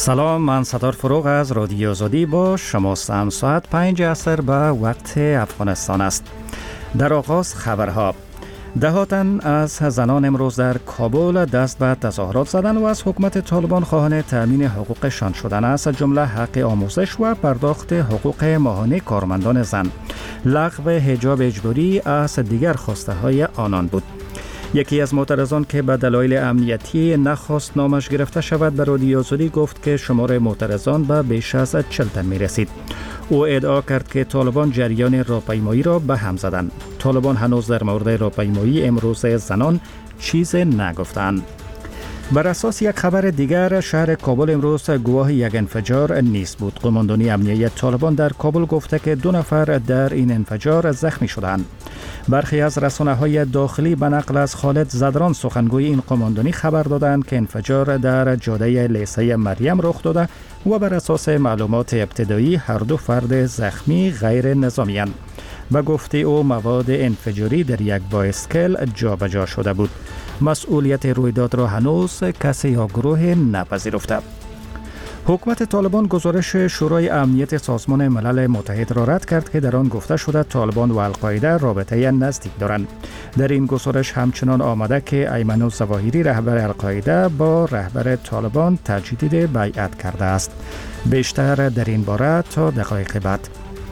سلام، من ستار فروغ از رادیو آزادی با شما هستم. ساعت 5 عصر به وقت افغانستان است. در آغاز خبرها. دهاتن از زنان امروز در کابل دست به تظاهرات زدند و از حکومت طالبان خواهان تامین حقوقشان شدند، از جمله حق آموزش و پرداخت حقوق ماهانه کارمندان زن. لغو حجاب اجباری از دیگر خواسته های آنان بود. یکی از معترضان که به دلایل امنیتی نخواست نامش گرفته شود به رادیو آزادی گفت که شمار معترضان به بیش از 40 تن می رسید. او ادعا کرد که طالبان جریان راهپیمایی را به هم زدند. طالبان هنوز در مورد راهپیمایی امروز زنان چیز نگفتند. بر اساس یک خبر دیگر، شهر کابل امروز گواه یک انفجار نیز بود. قماندانی امنیتی طالبان در کابل گفته که 2 نفر در این انفجار زخمی شدند. برخی از رسانه‌های داخلی به نقل از خالد زدران سخنگوی این قماندانی خبر دادند که انفجار در جاده لیسه مریم رخ داده و بر اساس معلومات ابتدایی هر 2 فرد زخمی غیر نظامی اند. به گفته او مواد انفجاری در یک بایسکل جابجا شده بود. مسئولیت رویداد را هنوز کسی یا گروه نپذیرفته. حکومت طالبان گزارش شورای امنیت سازمان ملل متحد را رد کرد که در آن گفته شده طالبان و القاعده رابطه نزدیک دارند. در این گزارش همچنان آمده که ایمن الظواهری رهبر القاعده با رهبر طالبان تجدید بیعت کرده است. بیشتر در این باره تا دقایق بعد.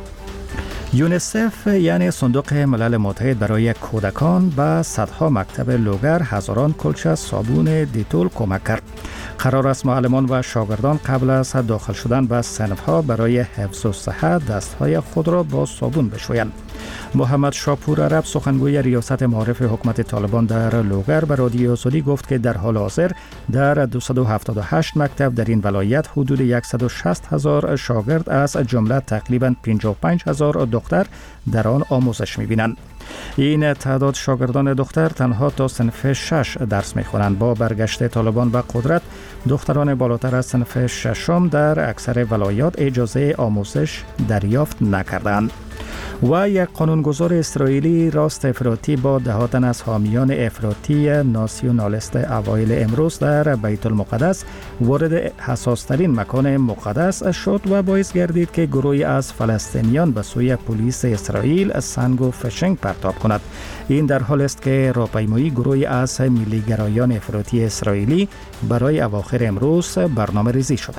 یونیسف یعنی صندوق ملل متحد برای کودکان به صدها مکتب لوگر هزاران کلچه صابون دیتول کمک کرد. قرار است معلمان و شاگردان قبل از داخل شدن به صنف‌ها برای حفظ الصحت دستهای خود را با صابون بشویند. محمد شاپور عرب سخنگوی ریاست معارف حکومت طالبان در لوگر به رادیو آزادی گفت که در حال حاضر در 278 مکتب در این ولایت حدود 160,000 شاگرد از جمله تقریباً 55,000 دختر در آن آموزش می‌بینند. این تعداد شاگردان دختر تنها تا صنف 6 درس می‌خوانند. با برگشت طالبان به قدرت، دختران بالاتر از صنف 6 در اکثر ولایات اجازه آموزش دریافت نکردند. و یک قانونگذار اسرائیلی راست افراطی با دهاتن از حامیان افراطی ناسیونالیست اوایل امروز در بیت المقدس وارد حساسترین مکان مقدس شد و باعث گردید که گروهی از فلسطینیان به سوی پلیس اسرائیل سنگ و فشنگ پرتاب کند. این در حال است که راهپیمایی گروهی از ملیگرایان افراطی اسرائیلی برای اواخر امروز برنامه ریزی شده.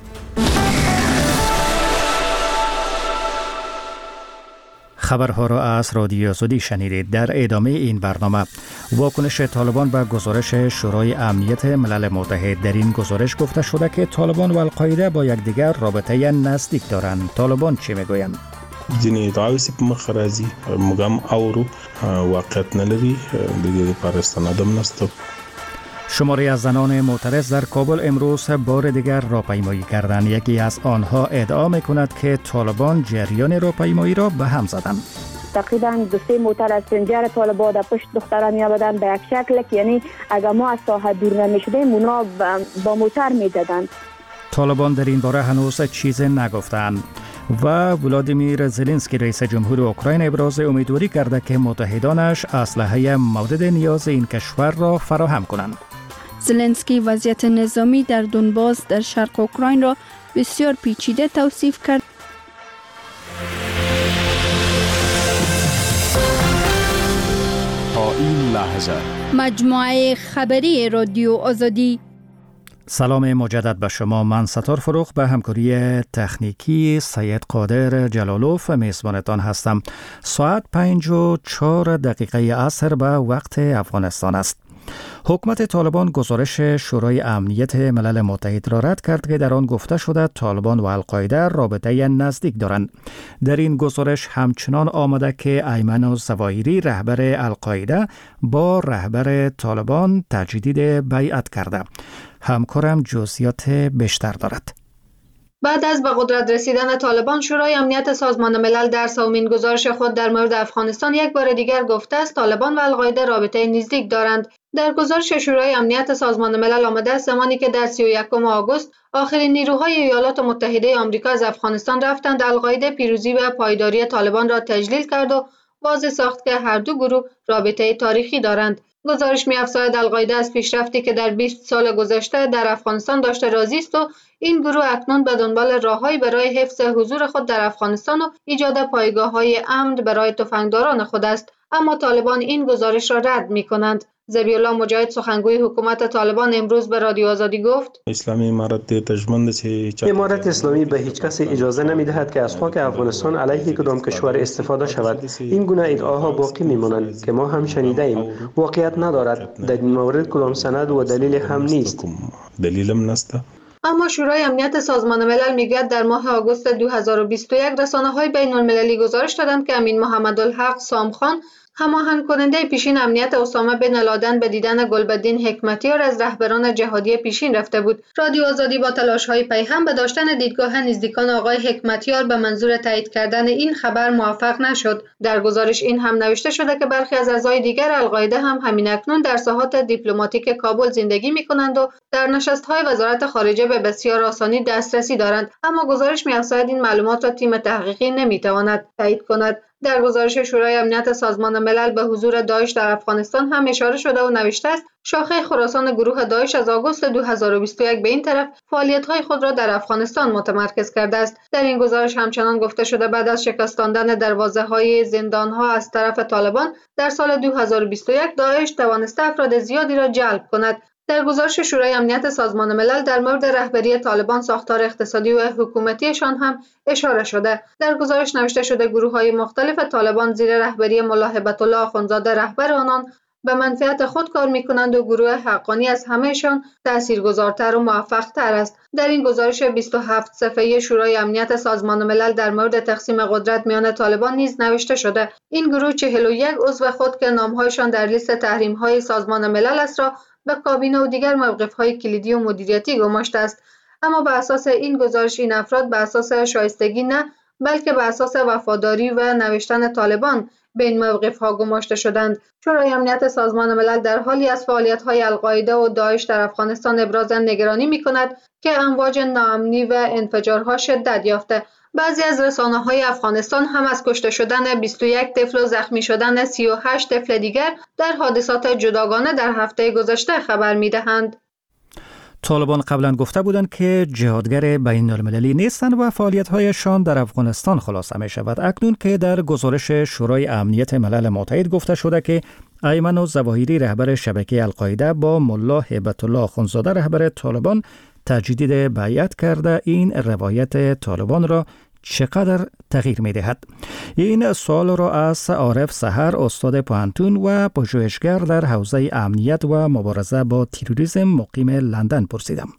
خبرها را از رادیو آزادی شنیدید. در ادامه این برنامه، واکنش طالبان به گزارش شورای امنیت ملل متحد. در این گزارش گفته شده که طالبان و القاعده با یکدیگر رابطه نزدیک دارند. طالبان چی میگویند؟ ځینې ادعاوې چې په مخ راځي موږ هم اورو واقعیت نه لري. د دې لپاره استنادم نشته. شماری از زنان معترض در کابل امروز بار دیگر راهپیمایی کردند. یکی از آنها ادعا میکند که طالبان جریان راهپیمایی را به هم زدند. تقریبا 2-3 معترض سنجر طالبان در پشت دختران میآمدند به یک شکل که یعنی اگر ما از ساحه دور نمیشدیم اونا با موتر میدادند. طالبان در این باره هنوز چیز نگفتند. و ولادیمیر زلنسکی رئیس جمهور اوکراین ابراز امیدواری کرده که متحدانش اسلحه مورد نیاز این کشور را فراهم کنند. زلنسکی وضعیت نظامی در دونباس در شرق اوکراین را بسیار پیچیده توصیف کرد. تا این لحظه مجموعه خبری رادیو آزادی. سلام مجدد به شما. من ستار فروغ به همکاری تکنیکی سید قادر جلالوف میزبانتان هستم. ساعت 5:04 عصر به وقت افغانستان است. حکومت طالبان گزارش شورای امنیت ملل متحد را رد کرد که در آن گفته شده طالبان و القاعده رابطه نزدیک دارند. در این گزارش همچنان آمده که ایمن الظواهری رهبر القاعده با رهبر طالبان تجدید بیعت کرده. همکارم جزئیات بیشتر دارد. بعد از به قدرت رسیدن طالبان، شورای امنیت سازمان ملل در 3مین گزارش خود در مورد افغانستان یک بار دیگر گفته است طالبان و القاعده رابطه نزدیک دارند. در گزارش شورای امنیت سازمان ملل آمده است زمانی که در 31 آگوست آخرین نیروهای ایالات متحده آمریکا از افغانستان رفتند، القاعده پیروزی و پایداری طالبان را تجلیل کرد و واضح ساخت که هر دو گروه رابطه تاریخی دارند. گزارش می‌افزاید القاعده از پیشرفتی که در 20 سال گذشته در افغانستان داشته راضی است و این گروه اکنون به دنبال راههایی برای حفظ حضور خود در افغانستان و ایجاد پایگاه‌های امن برای تفنگداران خود است، اما طالبان این گزارش را رد می‌کنند. ذبیح الله مجاهد سخنگوی حکومت طالبان امروز به رادیو آزادی گفت: اسلامی امارت اسلامی به هیچ کس اجازه نمی‌دهد که از خاک افغانستان علیه کدام کشور استفاده شود. این گونه ادعاها باقی می‌مانند که ما هم شنیده ایم. واقعیت ندارد. در این مورد کدام سند و دلیل هم نیست. اما شورای امنیت سازمان ملل میگوید در ماه آگوست 2021 رسانه‌های بین‌المللی گزارش دادند که امین محمدالحق سامخان، هماهنگ کننده پیشین امنیت اسامه بن لادن، به دیدن گلبدین حکمتیار از رهبران جهادی پیشین رفته بود. رادیو آزادی با تلاش‌های پیهم به داشتن دیدگاه نزدیکان آقای حکمتیار به منظور تایید کردن این خبر موفق نشد. در گزارش این هم نوشته شده که برخی از اعضای دیگر القاعده هم همین اکنون در ساحات دیپلماتیک کابل زندگی می‌کنند و در نشست‌های وزارت خارجه به بسیار آسانی دسترسی دارند، اما گزارش می‌افزاید این معلومات را تیم تحقیقی نمی‌تواند تایید کند. در گزارش شورای امنیت سازمان ملل به حضور داعش در افغانستان هم اشاره شده و نوشته است شاخه خراسان گروه داعش از آگوست 2021 به این طرف فعالیت‌های خود را در افغانستان متمرکز کرده است. در این گزارش همچنان گفته شده بعد از شکستاندن دروازه‌های زندان‌ها از طرف طالبان در سال 2021 داعش توانسته افراد زیادی را جلب کند. در گزارش شورای امنیت سازمان ملل در مورد رهبری طالبان، ساختار اقتصادی و حکومتیشان هم اشاره شده. در گزارش نوشته شده گروه‌های مختلف طالبان زیر رهبری ملا هیبت الله آخوندزاده رهبر آنان به منفعت خود کار می‌کنند و گروه حقانی از همهشان تاثیرگذارتر و موفق‌تر است. در این گزارش 27 صفحه‌ای شورای امنیت سازمان ملل در مورد تقسیم قدرت میان طالبان نیز نوشته شده این گروه 41 عضو خود که نام‌هایشان در لیست تحریم‌های سازمان ملل است را به کابینه و دیگر موقف‌های کلیدی و مدیریتی گماشته است، اما به اساس این گزارش این افراد به اساس شایستگی نه بلکه به اساس وفاداری و نوشتن طالبان به این موقف‌ها گماشته شدند. شورای امنیت سازمان ملل در حالی از فعالیت‌های القاعده و داعش در افغانستان ابراز نگرانی می‌کند که امواج ناامنی و انفجارها شدت یافته. بعضی از رسانه‌های افغانستان هم از کشته شدن 21 طفل و زخمی شدن 38 طفل دیگر در حادثات جداگانه در هفته گذشته خبر می‌دهند. طالبان قبلا گفته بودند که جهادگر بین‌المللی نیستند و فعالیت‌هایشان در افغانستان خلاصه می‌شود. اکنون که در گزارش شورای امنیت ملل متحد گفته شده که ایمن الظواهری رهبر شبکه القاعده با ملا هیبت الله آخوندزاده رهبر طالبان تجدید بیعت کرده، این روایت طالبان را چقدر تغییر می دهد؟ این سوال را از عارف سحر، استاد پوهنتون و پژوهشگر در حوزه امنیت و مبارزه با تروریسم مقیم لندن پرسیدم.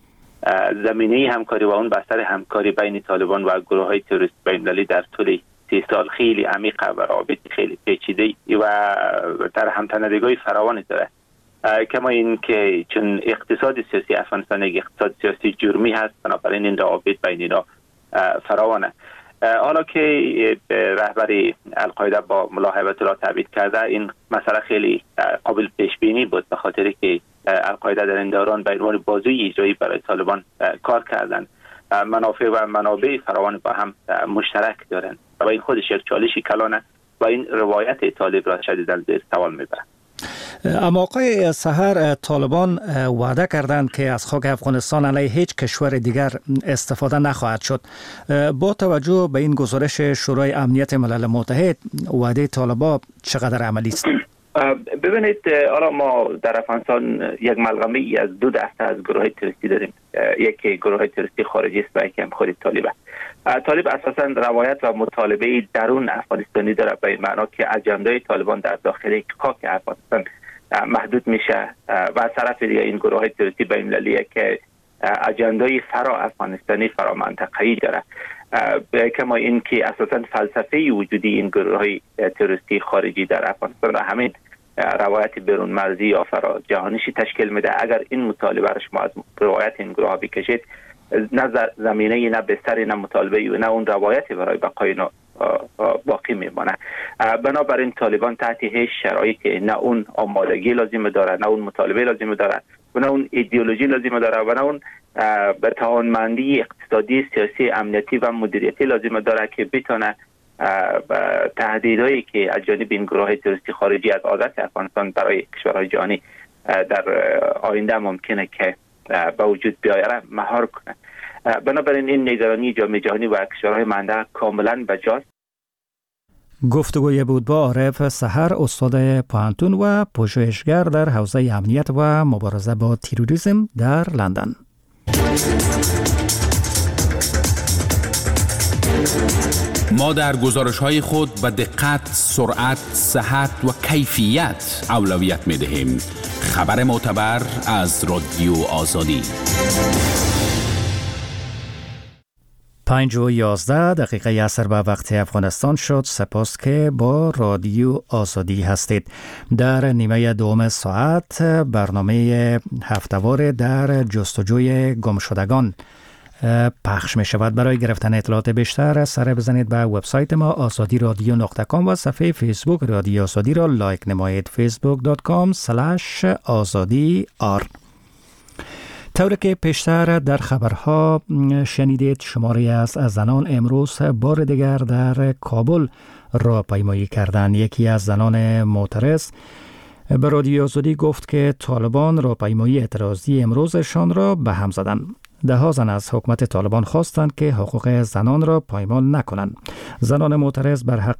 زمینه همکاری و اون بستر همکاری بین طالبان و گروه‌های تروریست بین‌المللی در طول 30 سال خیلی عمیقه و روابط خیلی پیچیده و در هم‌تنیدگی فراوانی داره. کما این که چون اقتصاد سیاسی افغانستان یک اقتصاد سیاسی جرمی هست، بنابراین این روابط بین اینا فراوانه. حالا که رهبری القاعده با ملا هیبت الله تبعید کرده، این مسئله خیلی قابل پیش بینی بود، به خاطر که القاعده در این دوران به عنوان بازوی اجرایی برای طالبان کار کردند. منافع و منابع فراوان با هم مشترک دارند و این خودش یک چالشی کلانه و این روایت طالب را شدیداً زیر سوال میبرد. اما آقای سحر، طالبان وعده کردند که از خاک افغانستان علیه هیچ کشور دیگر استفاده نخواهد شد. با توجه به این گزارش شورای امنیت ملل متحد، وعده طالبان چقدر عملی است؟ ببینید، حالا ما در افغانستان یک ملغمه ای از دو دسته از گروه تروریستی داریم. یکی گروه تروریستی خارجی است و یکی هم خود طالب. طالب اساساً روایت و مطالبه درون افغانستانی داره، به این معنا که اجنده طالبان در داخل خاک افغانستان محدود میشه و از طرف دیگه این گروه تروریستی بین‌المللی که اجنده فرا افغانستانی، فرا منطقه‌ای داره. کما این که اساساً فلسفه وجودی این گروه تروریستی خارجی در افغانستان را همین روایت بیرون مرزی یا فرا جهانیشی تشکیل میده. اگر این مطالبه را شما از روایت این گروه بکشید، نه زمینه، نه بستر، نه مطالبه و نه اون روایتی برای بقای باقی میمانه. بنابراین طالبان تحت هیچ شرایطی نه اون آمادگی لازم داره، نه اون مطالبه لازم داره و نه اون ایدئولوژی لازم داره و نه اون به توانمندی اقتصادی، سیاسی، امنیتی و مدیریتی لازم داره که بتونه تهدیدهایی که از جانب این گروه تروریستی خارجی از آزادی افغانستان برای کشورهای جهانی در آینده ممکنه که به وجود بیاید مهار کنه. بنابراین این نگرانی جامعه جهانی و کشورهای منطقه کاملا بجاست. گفتگوی بود با عارف سحر، استاد پوهنتون و پژوهشگر در حوزه امنیت و مبارزه با تروریسم در لندن. ما در گزارش‌های خود به دقت، سرعت، صحت و کیفیت اولویت می‌دهیم. خبر معتبر از رادیو آزادی. 5:11 عصر به وقت افغانستان شد. سپاس که با رادیو آزادی هستید. در نیمه دوم ساعت برنامه هفته‌وار در جستجوی گمشدگان پخش می شود. برای گرفتن اطلاعات بیشتر سر بزنید به وبسایت ما azadi.radio.com و صفحه فیسبوک رادیو آزادی را لایک نمایید. facebook.com/azadi.r. طوری که پیشتر در خبرها شنیدید، شماری از زنان امروز بار دیگر در کابل راهپیمایی کردند. یکی از زنان معترض به رادیو آزادی گفت که طالبان راهپیمایی اعتراضی امروزشان را به هم زدند. ده‌ها زن از حکومت طالبان خواستند که حقوق زنان را پایمال نکنند. زنان معترض بر حق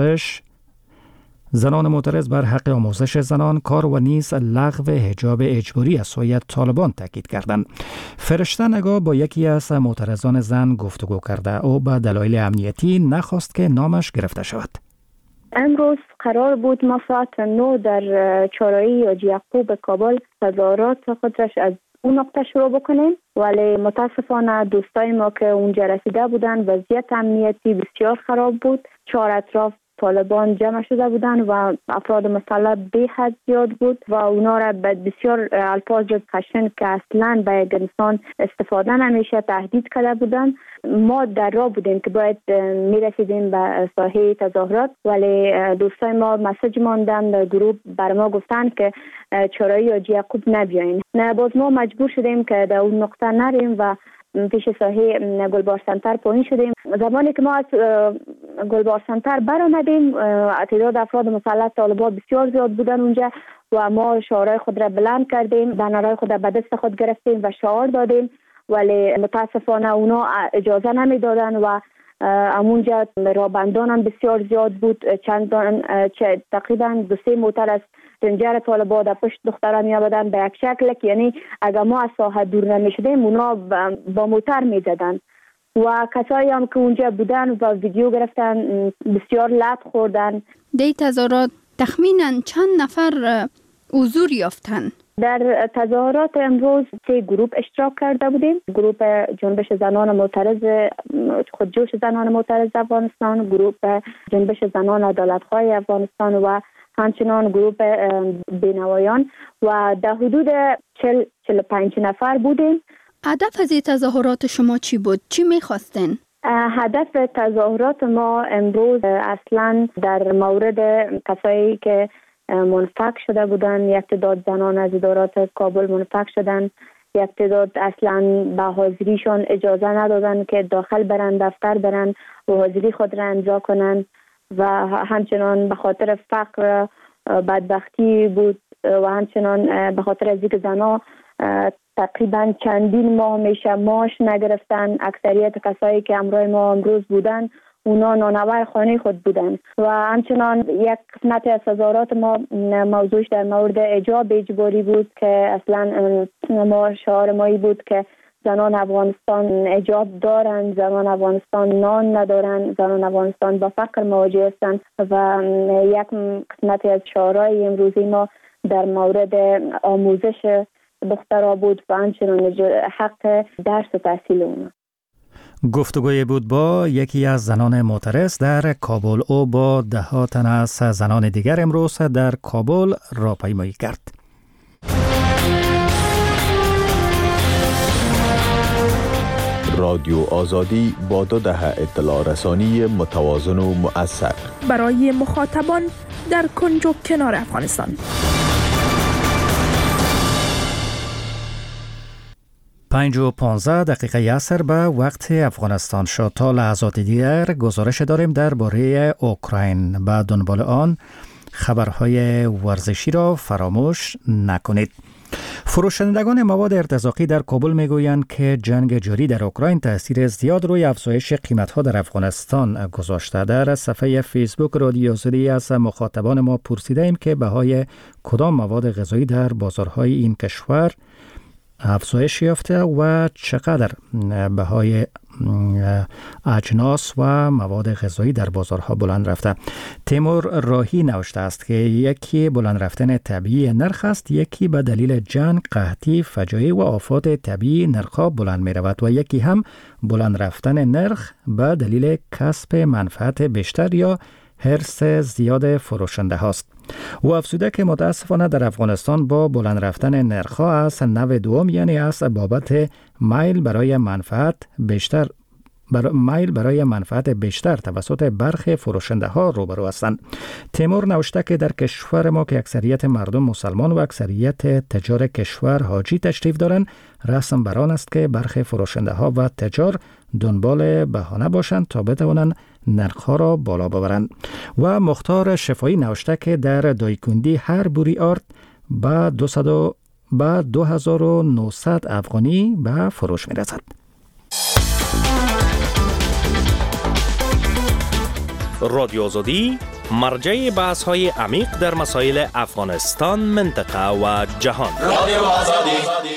آموزش زنان، کار و نیز لغو حجاب اجباری از سوی طالبان تاکید کردند. فرشته نگاه با یکی از معترضان زن گفتگو کرده. او به دلایل امنیتی نخواست که نامش گرفته شود. امروز قرار بود ما ساعت 9 در چهارراهی حاجی یعقوب کابل تظاهرات خودش از اون نقطه شروع بکنیم، ولی متاسفانه دوستای ما که اونجا رسیده بودن وضعیت امنیتی بسیار خراب بود. 4 اطراف طالبان جمع شده بودن و افراد مسلح به حد زیاد بود و اونا را به بسیار الفاظ خشن که اصلا به یک انسان استفاده نمیشه تهدید کرده بودن. ما در راه بودیم که باید میرسیدیم به ساحه تظاهرات، ولی دوستای ما مسیج ماندن در گروه بر ما گفتن که چهارراهی حاجی یعقوب نبیاین. باز ما مجبور شدیم که در اون نقطه نریم و پیش ساحه گلبار سنتر پایین شدیم. زمانی که ما از گلبار سنتر برآمدیم، تعداد افراد مسلح طالبان بسیار زیاد بودن اونجا و ما شعارهای خود را بلند کردیم، بنرهای خود را به دست خود گرفتیم و شعار دادیم، ولی متاسفانه اونا اجازه نمیدادن و همونجا رابندان هم بسیار زیاد بود. تقریبا 2-3 موتر از رنجر طالبان در پشت دختران می‌آمدن به یک شکل که یعنی اگر ما از ساحه دور نمی‌شدیم اونا با موتر می‌زدن و کسایی هم که اونجا بودن و ویدیو گرفتن بسیار لط خوردن. در تظاهرات تخمیناً چند نفر حضور یافتن؟ در تظاهرات امروز 3 گروه اشتراک کرده بودیم. گروه جنبش زنان معترض خودجوش زنان معترض افغانستان، گروه جنبش زنان عدالت‌خواه افغانستان و همچنان گروه بینوایان و در حدود 40-45 نفر بودیم. هدف از این تظاهرات شما چی بود؟ چی می‌خواستین؟ هدف تظاهرات ما امروز اصلا در مورد کسایی که منفک شده بودن، یک تعداد زنان از ادارات کابل منفک شدن، یک تعداد اصلا به حاضریشون اجازه ندادن که داخل برن، دفتر برن و حاضری خود را امضا کنن و همچنان به خاطر فقر بدبختی بود و همچنان به خاطر از اینکه زنها تقریبا چندین ماه میشه معاش نگرفتن. اکثریت کسایی که همراه ما امروز بودن اونا نانور خانه خود بودن و همچنان یک قسمت از تظاهرات ما موضوعش در مورد حجاب اجباری بود که اصلا ما شعار مایی بود که زنان افغانستان حجاب دارن، زنان افغانستان نان ندارن، زنان افغانستان با فقر مواجه هستند و یک قسمت از شعارهای امروزی ما در مورد آموزش دخترها بود و همچنان حق درس و تحصیل اونا. گفتگوی بود با یکی از زنان معترض در کابل. او با 10 تن از زنان دیگر امروز در کابل راهپیمایی کرد. رادیو آزادی با 2 دهه اطلاع رسانی متوازن و مؤثر برای مخاطبان در کنج و کنار افغانستان. 5:15 عصر به وقت افغانستان شد. تا لحظات دیگر گزارش داریم درباره اوکراین. به دنبال آن خبرهای ورزشی را فراموش نکنید. فروشندگان مواد ارتزاقی در کابل میگویند که جنگ جاری در اوکراین تاثیر زیاد روی افزایش قیمت‌ها در افغانستان گذاشته. در صفحه فیسبوک رادیو زدی از مخاطبان ما پرسیدیم که بهای کدام مواد غذایی در بازارهای این کشور افزایش یافته و چقدر بهای اجناس و مواد غذایی در بازارها بلند رفته. تیمور راهی نوشته است که یکی بلند رفتن طبیعی نرخ است، یکی به دلیل جنگ، قحطی، فجایع و آفات طبیعی نرخ‌ها بلند می رود و یکی هم بلند رفتن نرخ به دلیل کسب منفعت بیشتر یا حرص زیاد فروشنده هاست. و افزوده که متاسفانه در افغانستان با بلند رفتن نرخ‌ها از نوع دوم، یعنی از بابت میل برای منفعت بیشتر توسط برخی فروشنده ها روبرو هستند. تیمور نوشته که در کشور ما که اکثریت مردم مسلمان و اکثریت تجار کشور حاجی تشریف دارند، رسم بر آن است که برخی فروشنده ها و تجار دنبال بهانه باشند تا بتوانند نرخ‌ها را بالا ببرند. و مختار شفایی نوشته که در دایکندی هر بوری آرد به 2900 افغانی به فروش می‌رسد. رادیو آزادی مرجع بحث‌های عمیق در مسائل افغانستان، منطقه و جهان. رادیو آزادی.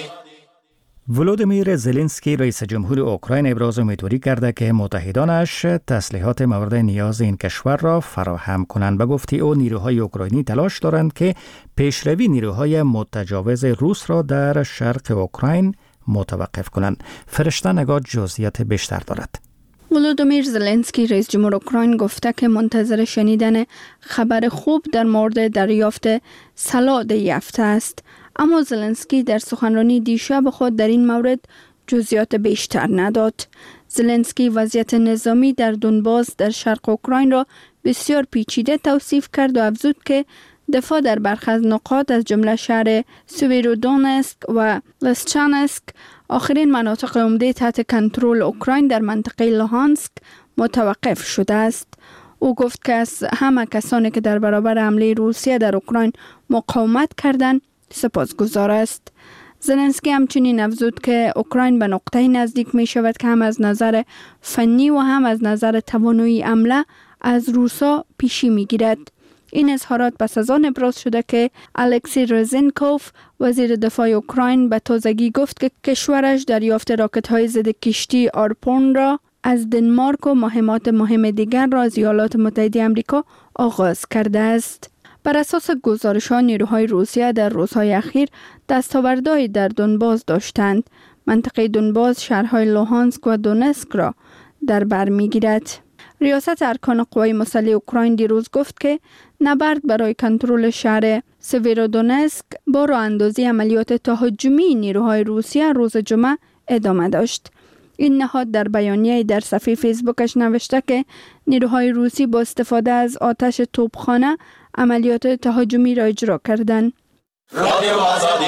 ولودیمیر زلنسکی رئیس جمهور اوکراین ابراز امیدواری کرده که متحدانش تسلیحات مورد نیاز این کشور را فراهم کنند. به گفته او نیروهای اوکراینی تلاش دارند که پیشروی نیروهای متجاوز روس را در شرق اوکراین متوقف کنند. فرشته نگاه جزئیات بیشتر دارد. ولودیمیر زلنسکی رئیس جمهور اوکراین گفته که منتظر شنیدن خبر خوب در مورد دریافت سلاح یافته است. اما زلنسکی در سخنرانی دیشب خود در این مورد جزئیات بیشتر نداد. زلنسکی وضعیت نظامی در دونباس در شرق اوکراین را بسیار پیچیده توصیف کرد و افزود که دفاع در برخی از نقاط از جمله شهر سویرودونسک و لسچانسک، آخرین مناطق عمده تحت کنترل اوکراین در منطقه لوهانسک، متوقف شده است. او گفت که از همه کسانی که در برابر حمله روسیه در اوکراین مقاومت کردند سپاسگزار است. زلنسکی همچنین افزود که اوکراین به نقطه نزدیک می شود که هم از نظر فنی و هم از نظر توانایی حمله از روسا پیشی می گیرد. این اظهارات پس از آن ابراز شده که الکسی رزنکوف وزیر دفاع اوکراین به تازگی گفت که کشورش دریافت راکت‌های ضد کشتی آرپون را از دنمارک و مهمات مهم دیگر را از ایالات متحده آمریکا آغاز کرده است. بر اساس گزارش‌ها نیروهای روسیه در روزهای اخیر دستاوردهایی در دونباس داشتند. منطقه دونباس شهرهای لوهانسک و دونسک را در بر می‌گیرد. ریاست ارکان قوای مسلح اوکراین دیروز گفت که نبرد برای کنترل شهر سویرودونسک با راه اندازی عملیات تهاجمی نیروهای روسیه روز جمعه ادامه داشت. این نهاد در بیانیه‌ای در صفحه فیسبوکش نوشته که نیروهای روسی با استفاده از آتش توپخانه عملیات تهاجمی را اجرا کردند. رادیو آزادی.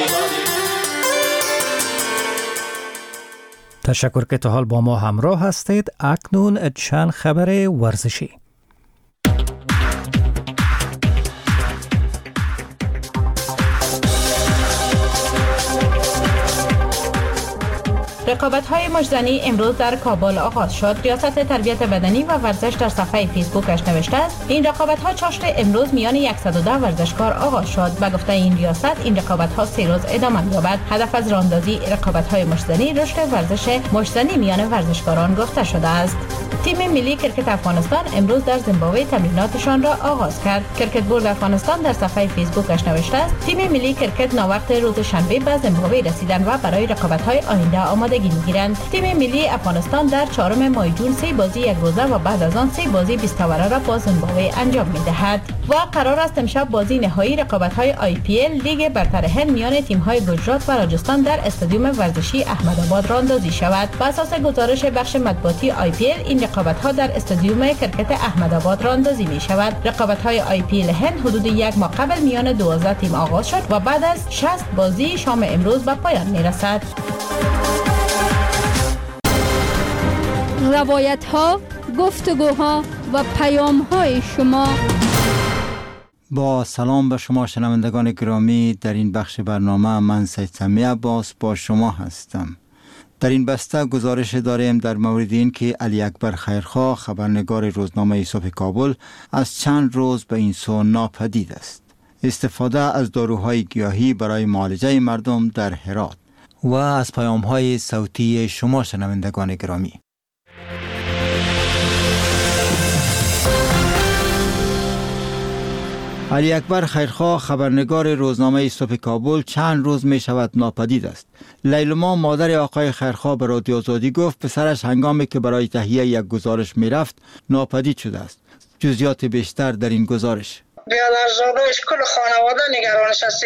تشکر که تا حال با ما همراه هستید. اکنون چند خبر ورزشی. رقابت‌های مشت‌زنی امروز در کابل آغاز شد. ریاست تربیت بدنی و ورزش در صفحه فیسبوکش نوشته است این رقابت‌ها چاشت امروز میان 110 ورزشکار آغاز شد. به گفته این ریاست این رقابت‌ها 3 روز ادامه می‌یابد. هدف از راه‌اندازی رقابت‌های مشت‌زنی رشد ورزش مشت‌زنی میان ورزشکاران گفته شده است. تیم ملی کرکت افغانستان امروز در زیمبابوه تمریناتشان را آغاز کرد. کرکت بورد افغانستان در صفحه فیسبوکش نوشته است تیم ملی کرکت ناوقت روز شنبه به زیمبابوه رسیدند و برای رقابت‌های آینده آمادگی می‌گیرند. تیم ملی افغانستان در 4 ماه جون 3 بازی یک روزه و بعد از آن 3 بازی 20 اوره را با زیمبابوه انجام می‌دهد. و قرار است امشب بازی نهایی رقابت‌های IPL لیگ برتر هند میان تیم‌های گجرات و راجستان در استادیوم ورزشی احمدآباد راه‌اندازی شود. بر اساس گزارش بخش مطبوعاتی IPL این رقابت‌ها در استادیوم کرکت احمدآباد راه‌اندازی می‌شود. رقابت‌های IPL هند حدود 1 ماه قبل میان 12 تیم آغاز شد و بعد از 60 بازی شام امروز به پایان می‌رسد. روایت ها، گفتگوها و پیام های شما. با سلام به شما شنوندگان گرامی، در این بخش برنامه من سید سمی عباس با شما هستم. در این بسته گزارش داریم در مورد این که علی اکبر خیرخواه، خبرنگار روزنامه صبح کابل، از چند روز به این سو ناپدید است. استفاده از داروهای گیاهی برای معالجه مردم در هرات و از پیام‌های صوتی شما شنوندگان گرامی. علی اکبر خیرخواه، خبرنگار روزنامه صبح کابل، چند روز می شود ناپدید است. لیلما، مادر آقای خیرخواه، به رادیو آزادی گفت پسرش هنگامی که برای تهیه یک گزارش می رفت ناپدید شده است. جزئیات بیشتر در این گزارش. بیادرزادهش کل خانواده نگرانش هستیم.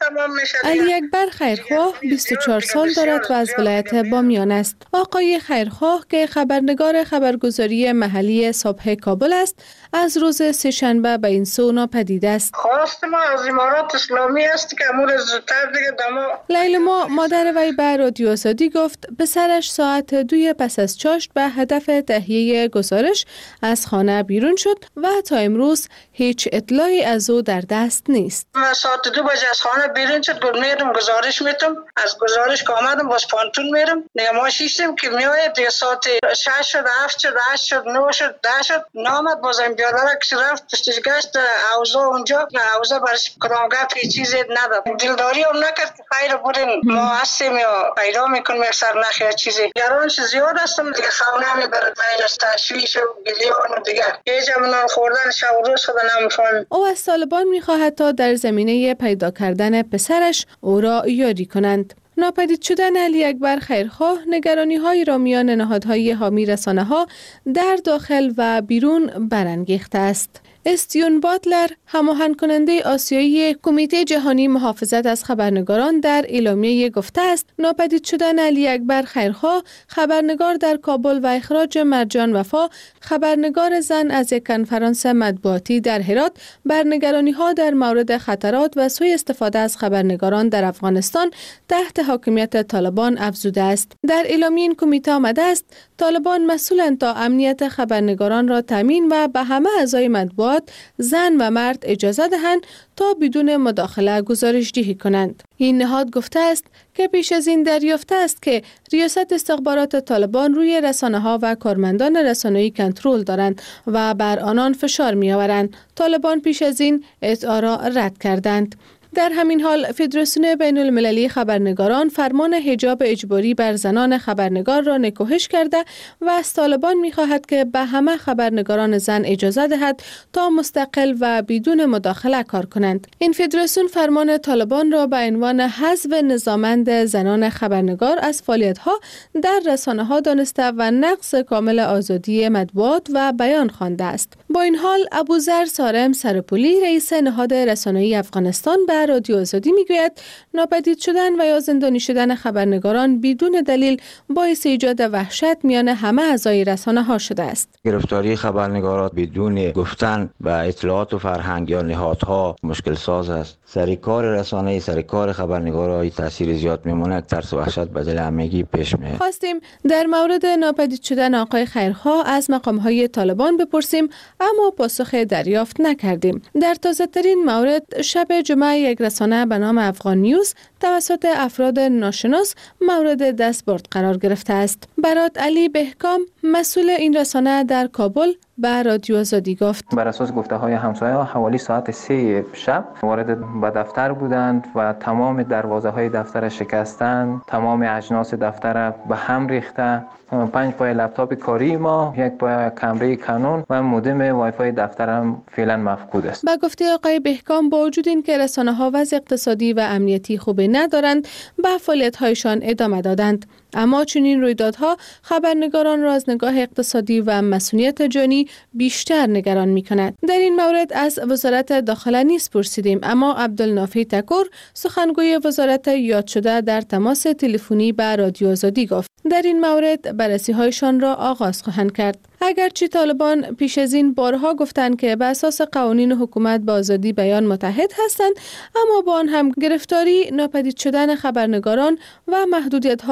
علی اکبر خیرخواه 24 سال دارد و از ولایت بامیان است. آقای خیرخواه که خبرنگار خبرگزاری محلی صبح کابل است، از روز سه‌شنبه به این سو ناپدید است. خواست ما از امارات اسلامی است که امور زودتر دیگه دما. لیلما، مادر وی به رادیو آزادی گفت پسرش ساعت 2 پس از چاشت به هدف تهیه گزارش از خانه بیرون شد و تا امروز هیچ اطلاعی از او در دست نیست. ساعت 2 بجه از خانه بیرون شد، میرم گزارش میتم، از گزارش که آمدم باز پانتون میرم، دیگه ما شیشتیم که میآید، دیگه ساعت 6 شد، 7 شد، 8 شد، 9 شد، 10 شد، نامد. بازم بیادره که رفت پشتش گشت اوضاع اونجا، اوضاع برش کدامگاه که چیزی نداد. دلداری هم نکرد که خیر بودین ما هستیم یا پیدا میکنیم یک سرنخ یا چیزی. گرانش زیاد هستم دیگه، خونه میبرد مینش تشویش و گلیان و دیگه یه جمعنا خوردن شب و روز خود نمیفهم. او از طالبان میخواهد تا در زمینه پیدا کردن پسرش او را یاری کنند. ناپدید شدن علی اکبر خیرخواه نگرانی های را میان نهادهای حامی رسانه ها در داخل و بیرون برانگیخته است. استیون باتلر، هماهنگ کننده آسیایی کمیته جهانی محافظت از خبرنگاران، در اعلامیه گفته است ناپدید شدن علی اکبر خیرخواه، خبرنگار در کابل، و اخراج مرجان وفا، خبرنگار زن، از یک کنفرانس مطبوعاتی در هرات بر نگرانی‌ها در مورد خطرات و سوء استفاده از خبرنگاران در افغانستان تحت حاکمیت طالبان افزوده است. در اعلامیه این کمیته آمده است طالبان مسئولند تا امنیت خبرنگاران را تامین و به همه اعضای مطبوعات، زن و مرد، اجازه دهند تا بدون مداخله گزارش‌دهی کنند. این نهاد گفته است که پیش از این دریافته است که ریاست استخبارات طالبان روی رسانه‌ها و کارمندان رسانه‌ای کنترل دارند و بر آنان فشار می‌آورند. طالبان پیش از این ادعا را رد کردند. در همین حال فدراسیون بین المللی خبرنگاران فرمان حجاب اجباری بر زنان خبرنگار را نکوهش کرده و از طالبان می‌خواهد که به همه خبرنگاران زن اجازه دهد تا مستقل و بدون مداخله کار کنند. این فدراسیون فرمان طالبان را به عنوان حذف نظاممند زنان خبرنگار از فعالیت‌ها در رسانه‌ها دانسته و نقض کامل آزادی مطبوعات و بیان خوانده است. با این حال ابوذر سارم سرپولی، رئیس نهاد رسانه‌ای افغانستان، به رادیو آزادی میگوید ناپدید شدن و یا زندانی شدن خبرنگاران بدون دلیل باعث ایجاد وحشت میان همه اعضای رسانه‌ها شده است. گرفتاری خبرنگاران بدون گفتن به اطلاعات و فرهنگ یا نهادها مشکل ساز است. سرکار رسانه‌ای، سرکار خبرنگارای تاثیر زیاد میمونه، ترس و وحشت به دل همگی پیش میاد. خواستیم در مورد ناپدید شدن آقای خیرخواه از مقام‌های طالبان بپرسیم، اما پاسخ دریافت نکردیم. در تازه‌ترین مورد، شب جمعه یک رسانه به نام افغان نیوز توسط افراد ناشناس مورد دستبرد قرار گرفته است. برات علی بهکام، مسئول این رسانه در کابل، به رادیو آزادی گفت بر اساس گفته‌های همسایه‌ها حوالی ساعت 3 شب وارد به دفتر بودند و تمام دروازه‌های دفتر شکستند، تمام اجناس دفتر به هم ریخته، 5 پای لپتاپ کاری ما، 1 پای کامره کانون و مودم وای فای دفترم فعلا مفقود است. با گفته آقای بهکام، با وجود اینکه رسانه‌ها وضع اقتصادی و امنیتی خوبی ندارند، به فعالیت‌هایشان ادامه دادند. اما چنین رویدادها خبرنگاران را از نگاه اقتصادی و مسئولیت جانی بیشتر نگران می‌کند. در این مورد از وزارت داخله نیز پرسیدیم، اما عبدالنافی تکور، سخنگوی وزارت یاد شده، در تماس تلفنی به رادیو آزادی گفت در این مورد بررسی‌هایشان را آغاز خواهند کرد. اگرچه طالبان پیش از این بارها گفتند که به اساس قوانین حکومت با آزادی بیان متحد هستند، اما با آن هم گرفتاری، ناپدید شدن خبرنگاران و محدودیت‌ها در برابر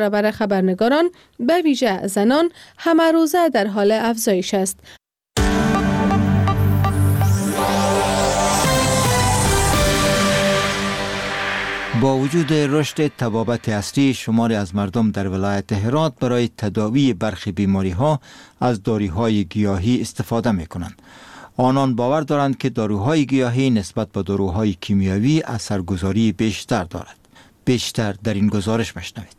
برابر خبرنگاران به ویژه زنان همه روزه در حال افزایش است. با وجود رشد طبابت اصلی، شماری از مردم در ولایت هرات برای تداوی برخی بیماری ها از داروهای گیاهی استفاده می کنند. آنان باور دارند که داروهای گیاهی نسبت به داروهای کیمیایی اثرگذاری بیشتر دارد. بیشتر در این گزارش مشنوید.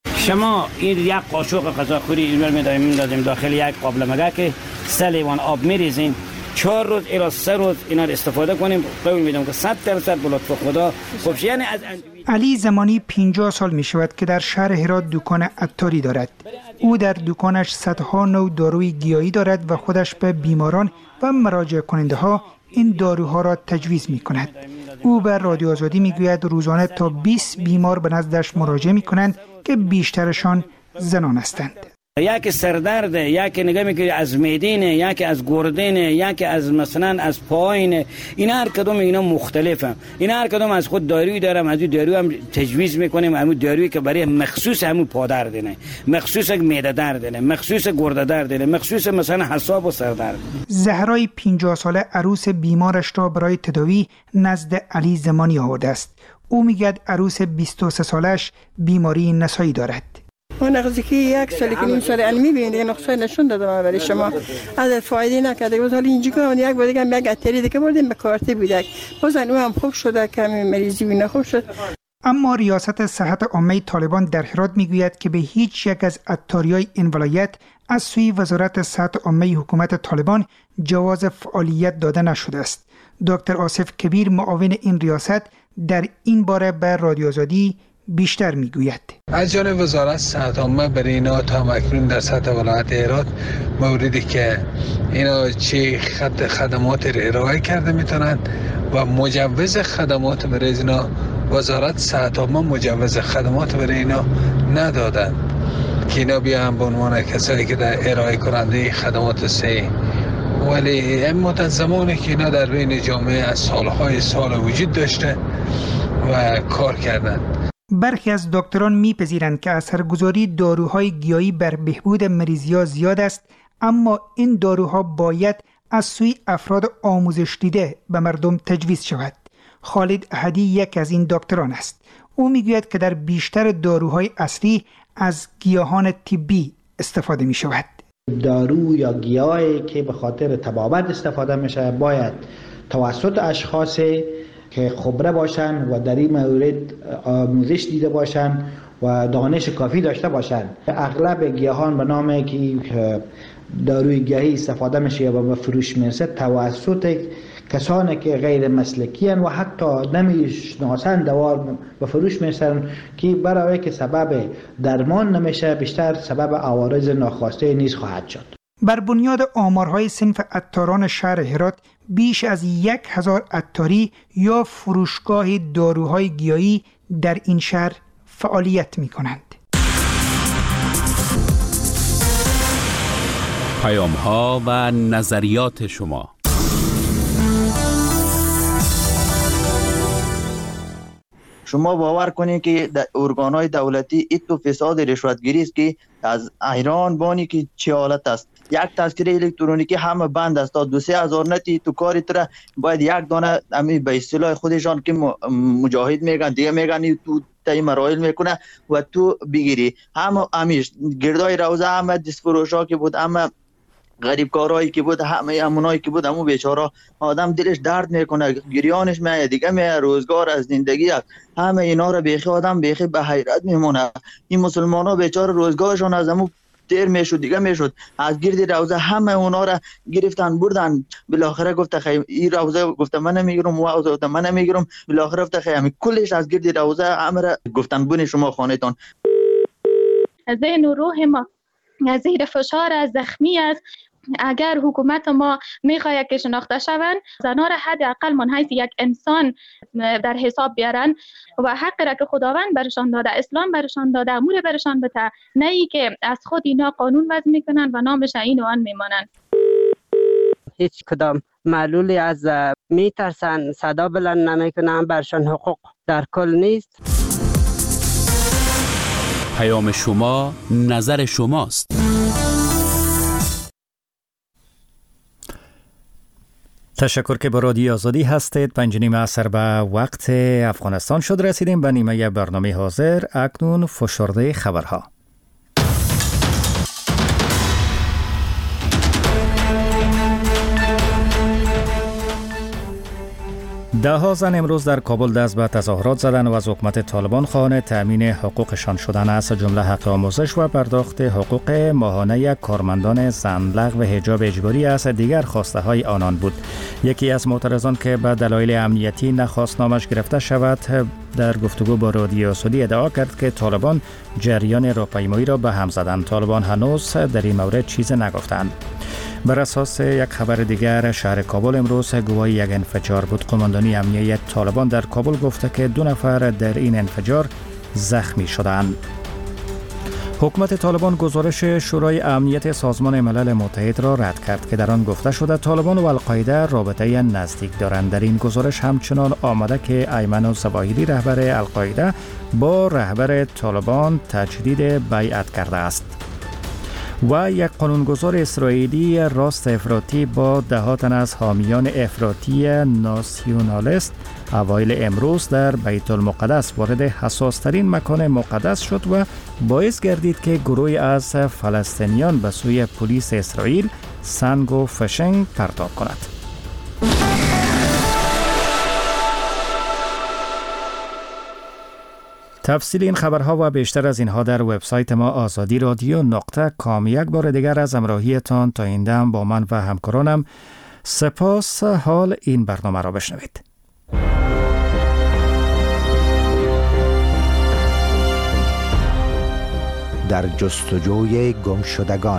شما این یک قاشق غذاخوری اینور می‌دادیم داخل یک قابل مگه 3 لیوان آب می‌ریزیم 4 روز الی 3 روز اینا استفاده کنیم. قول میدم که 100% به لطف خدا خوب. یعنی از علی زمانی 50 سال می شود که در شهر هرات دکان عطاری دارد. او در دکانش صدها نوع داروی گیاهی دارد و خودش به بیماران و مراجع کننده ها این داروها را تجویز می کند. او به رادیو آزادی می گوید روزانه تا 20 بیمار به نزدش مراجعه می کنند که بیشترشان زنان هستند. یکی سردرد، یکی نگاه میکنی از میدینه، یکی از گردنه، یکی از مثلا از پایینه. این هر کدوم اینا مختلفه. این هر کدوم از خود دارویی دارم، از دارو هم تجویز میکنیم. همون دارویی که برای مخصوص همون پادرد نه، مخصوص معده درد نه، مخصوص گرده درد نه، مخصوص مثلا حساب و سردرد. زهرای 50 ساله عروس بیمارش را برای تداوی نزد علی زمانی آورده است. او میگه عروس 23 سالش بیماری نسایی دارد. اون نقضی 1 سال که نیم سال علمی بینید نقصه نشون دادم برای شما از فایده نکرده. باز حالا اینجا که یک بار دیگه یک اتری دیگه بردیم به کارت بودک بازن او هم خوب شده کمی مریضی و خوب شد. اما ریاست صحت عامه طالبان در هرات میگوید که به هیچ یک از عطاریای این ولایت از سوی وزارت صحت عامه حکومت طالبان جواز فعالیت داده نشده است. دکتر آصف کبیر معاون این ریاست در این باره به رادیو آزادی بیشتر میگوید. از جانب وزارت صحت عامه برای اینا تا اکنون در سطح ولایت هرات موردی که اینا چه خدمات را ارائه کرده میتونند و مجوز خدمات برای اینا وزارت صحت عامه مجوز خدمات برای اینا ندادند که اینا بیان به عنوان کسایی که در ارائه کننده خدمات صحی. ولی مدت زمانی که اینا در بین جامعه از سالهای سال وجود داشته و کار کردند. برخی از دکتران میپذیرند که اثرگذاری داروهای گیاهی بر بهبود مریضی‌ها زیاد است، اما این داروها باید از سوی افراد آموزش دیده به مردم تجویز شود. خالد احدی یک از این دکتران است. او میگوید که در بیشتر داروهای اصلی از گیاهان طبی استفاده می شود. دارو یا گیاهی که به خاطر طبابت استفاده میشه باید توسط اشخاص که خبره باشن و در این مورد آموزش دیده باشن و دانش کافی داشته باشن. اغلب گیاهان به نام که داروی گیاهی استفاده میشه و به فروش میرسه توسط کسانی که غیر مسلکی هستند و حتی نمیشناسند دوا به فروش میرسن که برای که سبب درمان نمیشه بیشتر سبب عوارض ناخواسته نیز خواهد شد. بر بنیاد آمارهای صنف عطاران شهر هرات بیش از 1000 عطاری یا فروشگاه داروهای گیاهی در این شهر فعالیت می کنند. پیام‌ها و نظریات شما. شما باور کنید که ارگان‌های دولتی ایتو فساد رشوتگیری است که از ایران بانی که چه حالت است. یک تذکره الکترونیکی همه بند است تا 2-3 هزار نتی تو کاری تر باید یک دانه همین به اصطلاح خودشان که مجاهد میگن دیگه میگن تو تای مراحل میکنه و تو بگیری همه همیش گردای روزه همه دستفروشا که بود همه غریب کارهایی که بود همه همونایی که بود همون بیچاره آدم دلش درد میکنه گریانش میاد دیگه میاد روزگار از زندگی است. همه اینا رو بیخی آدم بیخی به حیرت میمونه. این مسلمانا بیچاره روزگارشون از همون دیر میشد دیگه میشد از گرد روزه همه اونا را گرفتن بردن بالاخره گفته خیلی این روزه گفته من نمیگیرم و گفته من نمیگیرم بالاخره گفته خیلی کلش از گرد روزه همه گفتن بون شما خانهتان. ذهن و روح ما زیر فشار از زخمی است. اگر حکومت ما میخواهد که شناخته شوند زنان را حداقل من حیث یک انسان در حساب بیارن و حق را که خداوند برشان داده اسلام برشان داده امور برشان بده نه ای که از خود اینا قانون وضع میکنن و نامش این و آن میمانند. هیچ کدام معلولی از میترسن صدا بلند نمیکنن برشان حقوق در کل نیست. پیام شما نظر شماست. تشکر که با رادیو آزادی هستید. 5:30 عصر به وقت افغانستان شد. رسیدیم به نیمه برنامه حاضر. اکنون فشرده خبرها. ده‌ها زن امروز در کابل دست به تظاهرات زدند و از حکومت طالبان خواهان تأمین حقوقشان شدن است، جمله حق آموزش و پرداخت حقوق ماهانه کارمندان زن، لغو حجاب اجباری است دیگر خواسته های آنان بود. یکی از معترضان که به دلایل امنیتی نخواست نامش گرفته شود در گفتگو با رادیو آزادی ادعا کرد که طالبان جریان راهپیمایی را به هم زدند. طالبان هنوز در این مورد چیزی نگفتند. بر اساس یک خبر دیگر، شهر کابل امروز گواهی یک انفجار بود. قماندانی امنیتی طالبان در کابل گفته که 2 نفر در این انفجار زخمی شدند. حکومت طالبان گزارش شورای امنیت سازمان ملل متحد را رد کرد که در آن گفته شده طالبان و القاعده رابطه نزدیک دارند. در این گزارش همچنان آمده که ایمن الظواهری رهبر القاعده با رهبر طالبان تجدید بیعت کرده است. و یک قانونگذار اسرائیلی راست افراطی با 10 تن از حامیان افراطی ناسیونالیست اوایل امروز در بیت المقدس وارد حساسترین مکان مقدس شد و باعث گردید که گروهی از فلسطینیان به سوی پلیس اسرائیل سنگ و فشنگ پرتاب کند. تفصیل این خبرها و بیشتر از اینها در وبسایت ما azadi.radio.com. یک بار دیگر از همراهیتان تا این دم با من و همکارانم سپاس. حال این برنامه را بشنوید. در جستجوی گمشدگان.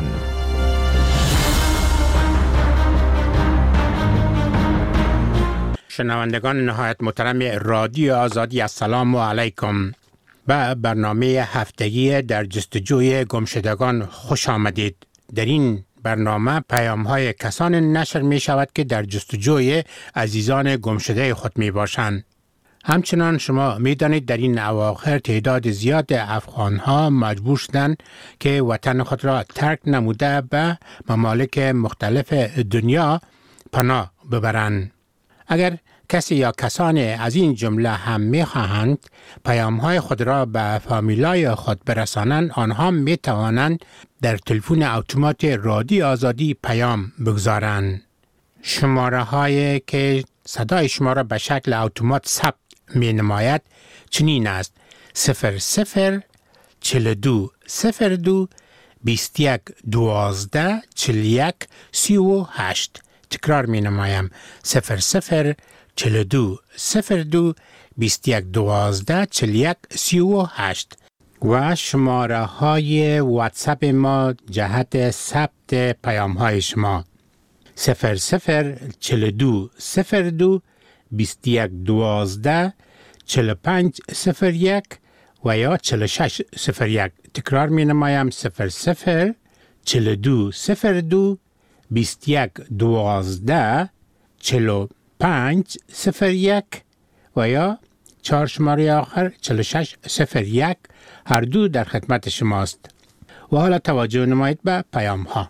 شنوندگان نهایت محترم رادیو آزادی، السلام علیکم. به برنامه هفتگی در جستجوی گمشدگان خوش آمدید. در این برنامه پیام‌های کسان نشر می شود که در جستجوی عزیزان گمشده خود می باشند. همچنان شما می دانید در این اواخر تعداد زیاد افغان‌ها مجبور شدند که وطن خود را ترک نموده به ممالک مختلف دنیا پناه ببرند. اگر کسی یا کسانی از این جمله هم می خواهند پیام‌های خود را به فامیلای خود برسانند، آنها می توانند در تلفن اتومات رادیو آزادی پیام بگذارند. شماره هایی که صدای شما را به شکل اتومات ثبت می نماید چنین است: 00 42 02 21 12 41 38. تکرار می نمایم: 00 42 02 21 12 41 38. و شماره های واتساپ ما جهت ثبت پیام های شما: 00 42 02 21 12 45 01 و یا 46 01. تکرار می نمایم: 00 42 02 21 12 45 01 و یا 4 شماره آخر 46 01. هر دو در خدمت شماست. و حالا توجه نمایید به پیام ها.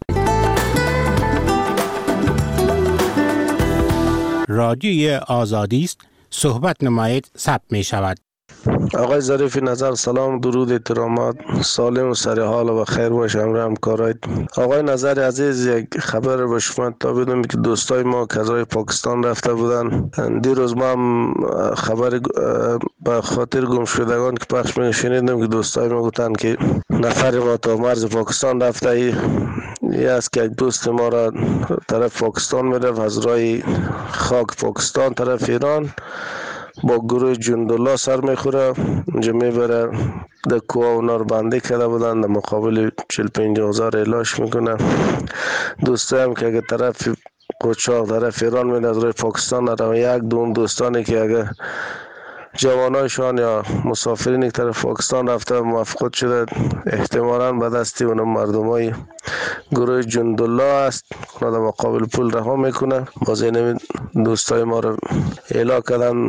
رادیوی آزادی است. صحبت نمایید ثبت می شود. آقای ظریف نظر، سلام، درود، احترامات، سالم و سر حال و خیر باشه همکارایت. آقای نظر عزیز، یک خبر به شما تا بدم که دوستای ما که از پاکستان رفته بودن، دیروز ما هم خبر به خاطر گم شدگان که پخش می‌شنیدم که دوستای ما گفتن که نفر ما تا مرز پاکستان رفته. ای است که یک دوست ما را طرف پاکستان میرفت، از راه خاک پاکستان طرف ایران با گروه جندالله سر میخوره، اونجا میبره در کوه اونا رو بنده کرده بودن، در مقابل 45 هزار اعلاش میکنه. دوسته هم که اگه طرف قوچاق طرف ایران میده از روی پاکستان رو، یک دون دوستانی که اگه جوانایشان یا مسافرین که طرف پاکستان رفته مفقود شده، احتمالاً به دستی اون مردمای گروه جندالله است، اونا در مقابل پول رها میکنه. باز این دوستای ما رو اعلا کردن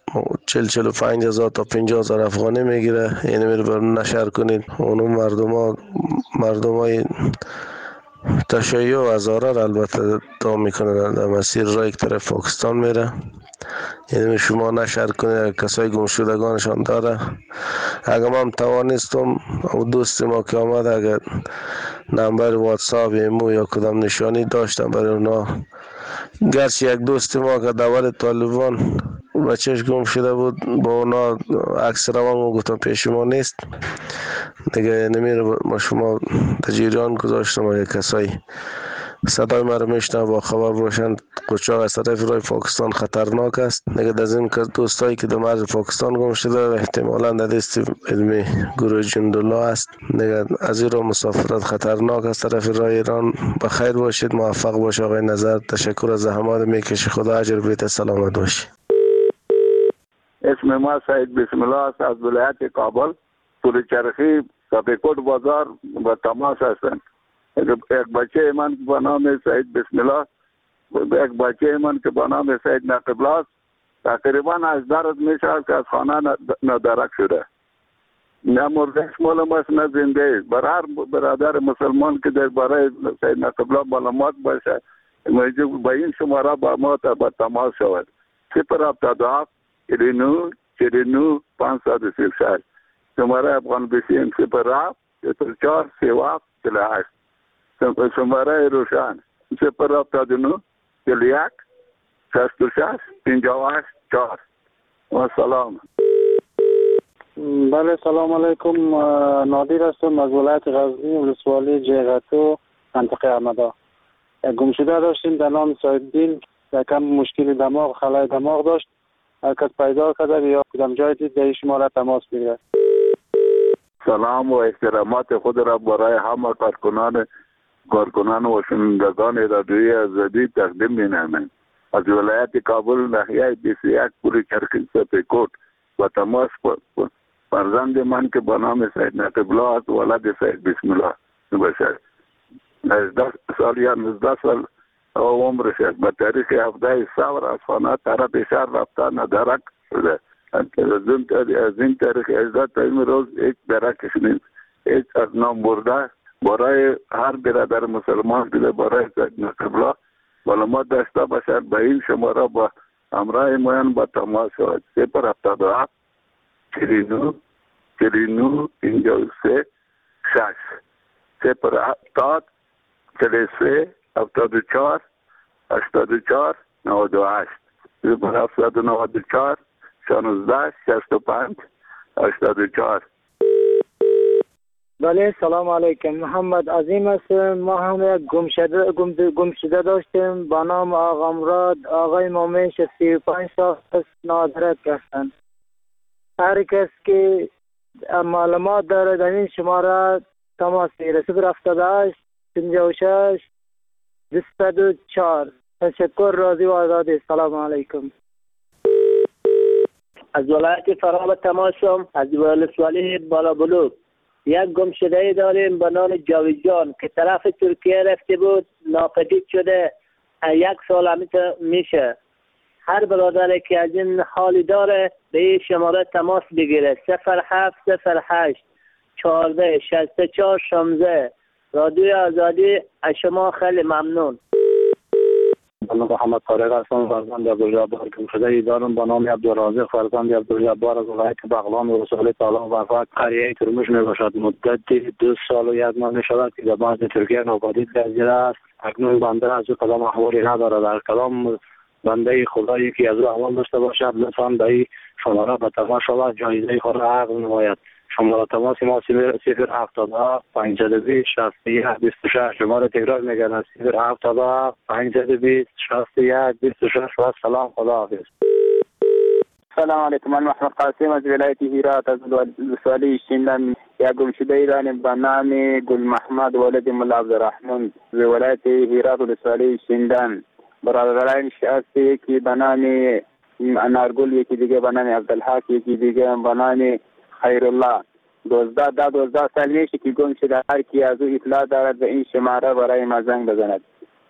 45,000 تا 50,000 افغانی میگیره. یعنی میره بر نشر کنید. اونو مردمای تشیع و هزاره را البته تا میکنه در مسیر را یک طرف پاکستان میره. یعنی شما نشر کنید کسای گم شدگانشان داره. اگر من توانستم و دوست ما که آمد اگر نمبر واتساپ ایمو یا کدام نشانی داشتم برای اونا، گرچه یک دوست ما که دور طالبان بچهش گم شده بود با اونا عکس روان گفتم پیش ما نیست دیگه نمیره. ما شما در جریان گذاشتم و یک کسایی صدای ما رو میشنه با خبر باشن قاچاق از طرف راه پاکستان خطرناک است دیگه. از این دوستایی که در مرز پاکستان گم شده احتمالاً در دست علمی گروه جندالله است دیگه. از این راه مسافرت خطرناک است طرف راه ایران. بخیر باشید، موفق باش آقای نظر. تشکر از زحمات میکشی، خدا اجر بده، سلامت باشی. اسم ما سید بسم الله است از ولایت کابل. پور چرخی سپیکوت بازار و تماس هستند. یک بچه من به نام سید بسم الله، یک بچه من که به نام سید نقیب الله است، تقریبا از درد میشه که از خانه ندرک شده. نه مردش معلوم است نه زنده. برای هر برادر مسلمان که در برای سید نقیب الله معلومات باشه موجود به این شماره با ما با تماس شود. 072 49 536 شماره افغان بسیم 0 4 37 48 شماره روشن 079 41 66 58 4. و سلام. بله سلام علیکم. نادر هستم از ولایت غزنی، ولسوالی جیغتو، منطقه احمدا. گم شده داشتیم در نام سایدین، کم مشکل دماغ، خلای دماغ داشت. هر کس پیدا کرده یا کدام جای دید در شما تماس بگیرد. سلام و احترامات خود را برای همه کارکنان و شنوندگان رادیوی آزادی تقدیم می‌نمایم. از ولایت کابل ناحیه 21 پور چرخی سپیکوت و تماس فرزند من که به نام سید نقیب الله است، ولد سید بسم الله باشد. 19 سال یا 19 سال عمرش است. به تاریخ 17 صبر از خانه طرف شهر رفته ندرک شده. از این تاریخ اجازه تا این روز هیچ درکش نیست. هیچ از نام برده برای هر برادر مسلمان که برای سید نقیب الله معلومات داشته باشد به این شماره با همراه مایان با تماس شود. 072 49 53 6 070 43 74 84 98 094 16 65 84. بله سلام علیکم. محمد عظیم هستم. ما هم یک گم شده داشتیم با نام آقا مراد. آقای مومنش 35 سال است، نادرک هستند. هر کس که معلومات داره در این شماره تماس بگیره. 078 56 204. تشکر، راضی و آزادی. سلام علیکم. از ولایت فراب تماسم، از ولسوالی بالا بلوک. یک گم شده داریم به نام جاوید جان که طرف ترکیه رفته بود، ناپدید شده. 1 سال میشه. هر برادری که از این حالی داره به این شماره تماس بگیره. 0708 14 64 16. رادیوی آزادی از شما خیلی ممنون. من محمد طارق هستم، فرزند عبدالجبار گم شده دارم به نام عبدالرازق، فرزند عبدالجبار از ولایت بغلان و رسول تعالی و برکات. قریه ترمش می باشد. مدت 2 سال و 1 ماه می شود که در بعض ترکیه ناپدید گردیده است. اکنون بنده از او کدام احوالی ندارد. در کدام بنده خدایی که از او احوال داشته باشد لطفاً به این شماره به تماس شود، جایزه خود را عقد نماید. شماره تماس ما 070 520 61 26. شماره تکرار میگن 070 520 61 26. و سلام، خدا حافظ. سلام علیکم. من محمد قاسم از ولایت هرات از ولسوالی شینلند. یک گم شده داریم به نام گل محمد ولد ملا عبدالرحمن از ولایت هرات ولسوالی شینلند. برادران هست، یکی به نام انارگل، یکی دیگه به نام عبدالحق، یکی دیگه به نام خیرالله. 12 سال میشه که گم شده. هر کی از او اطلاع دارد به این شماره برای ما زنگ بزند.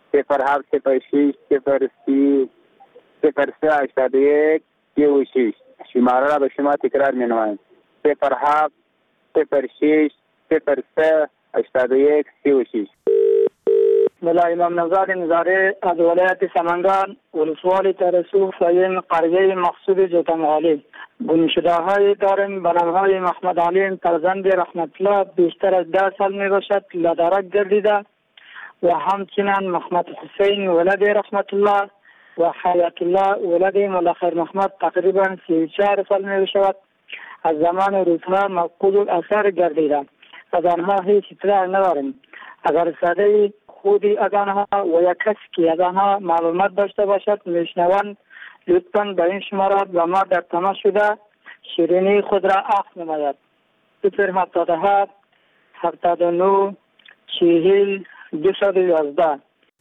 0706 03 81 36. شماره را به شما تکرار می نمایم: 07 06 03 81 36. ملا امام نژاد نظاری از ولایت سمنگان، ولسوالی ترسو فایم قریه مقصود جوتنغالی. گمشده های داریم به نامهای محمد علی فرزند رحمت الله بیشتر از 10 سال می باشد لدرک گردیده و همچنین محمد حسین ولد رحمت الله و حیات الله ولد ملا خیر محمد تقریبا 34 سال می باشد از زمان روزها مفقود الاثر گردیده. از آنها هیچ اطلاع نداریم. اگر ساده خودی از آنها و یک کسی که از آنها معلومات داشته باشد میشنوند لطفاً به این شماره با ما در تماس شده شیرینی خود را عفو نماید. 077 79 40 211.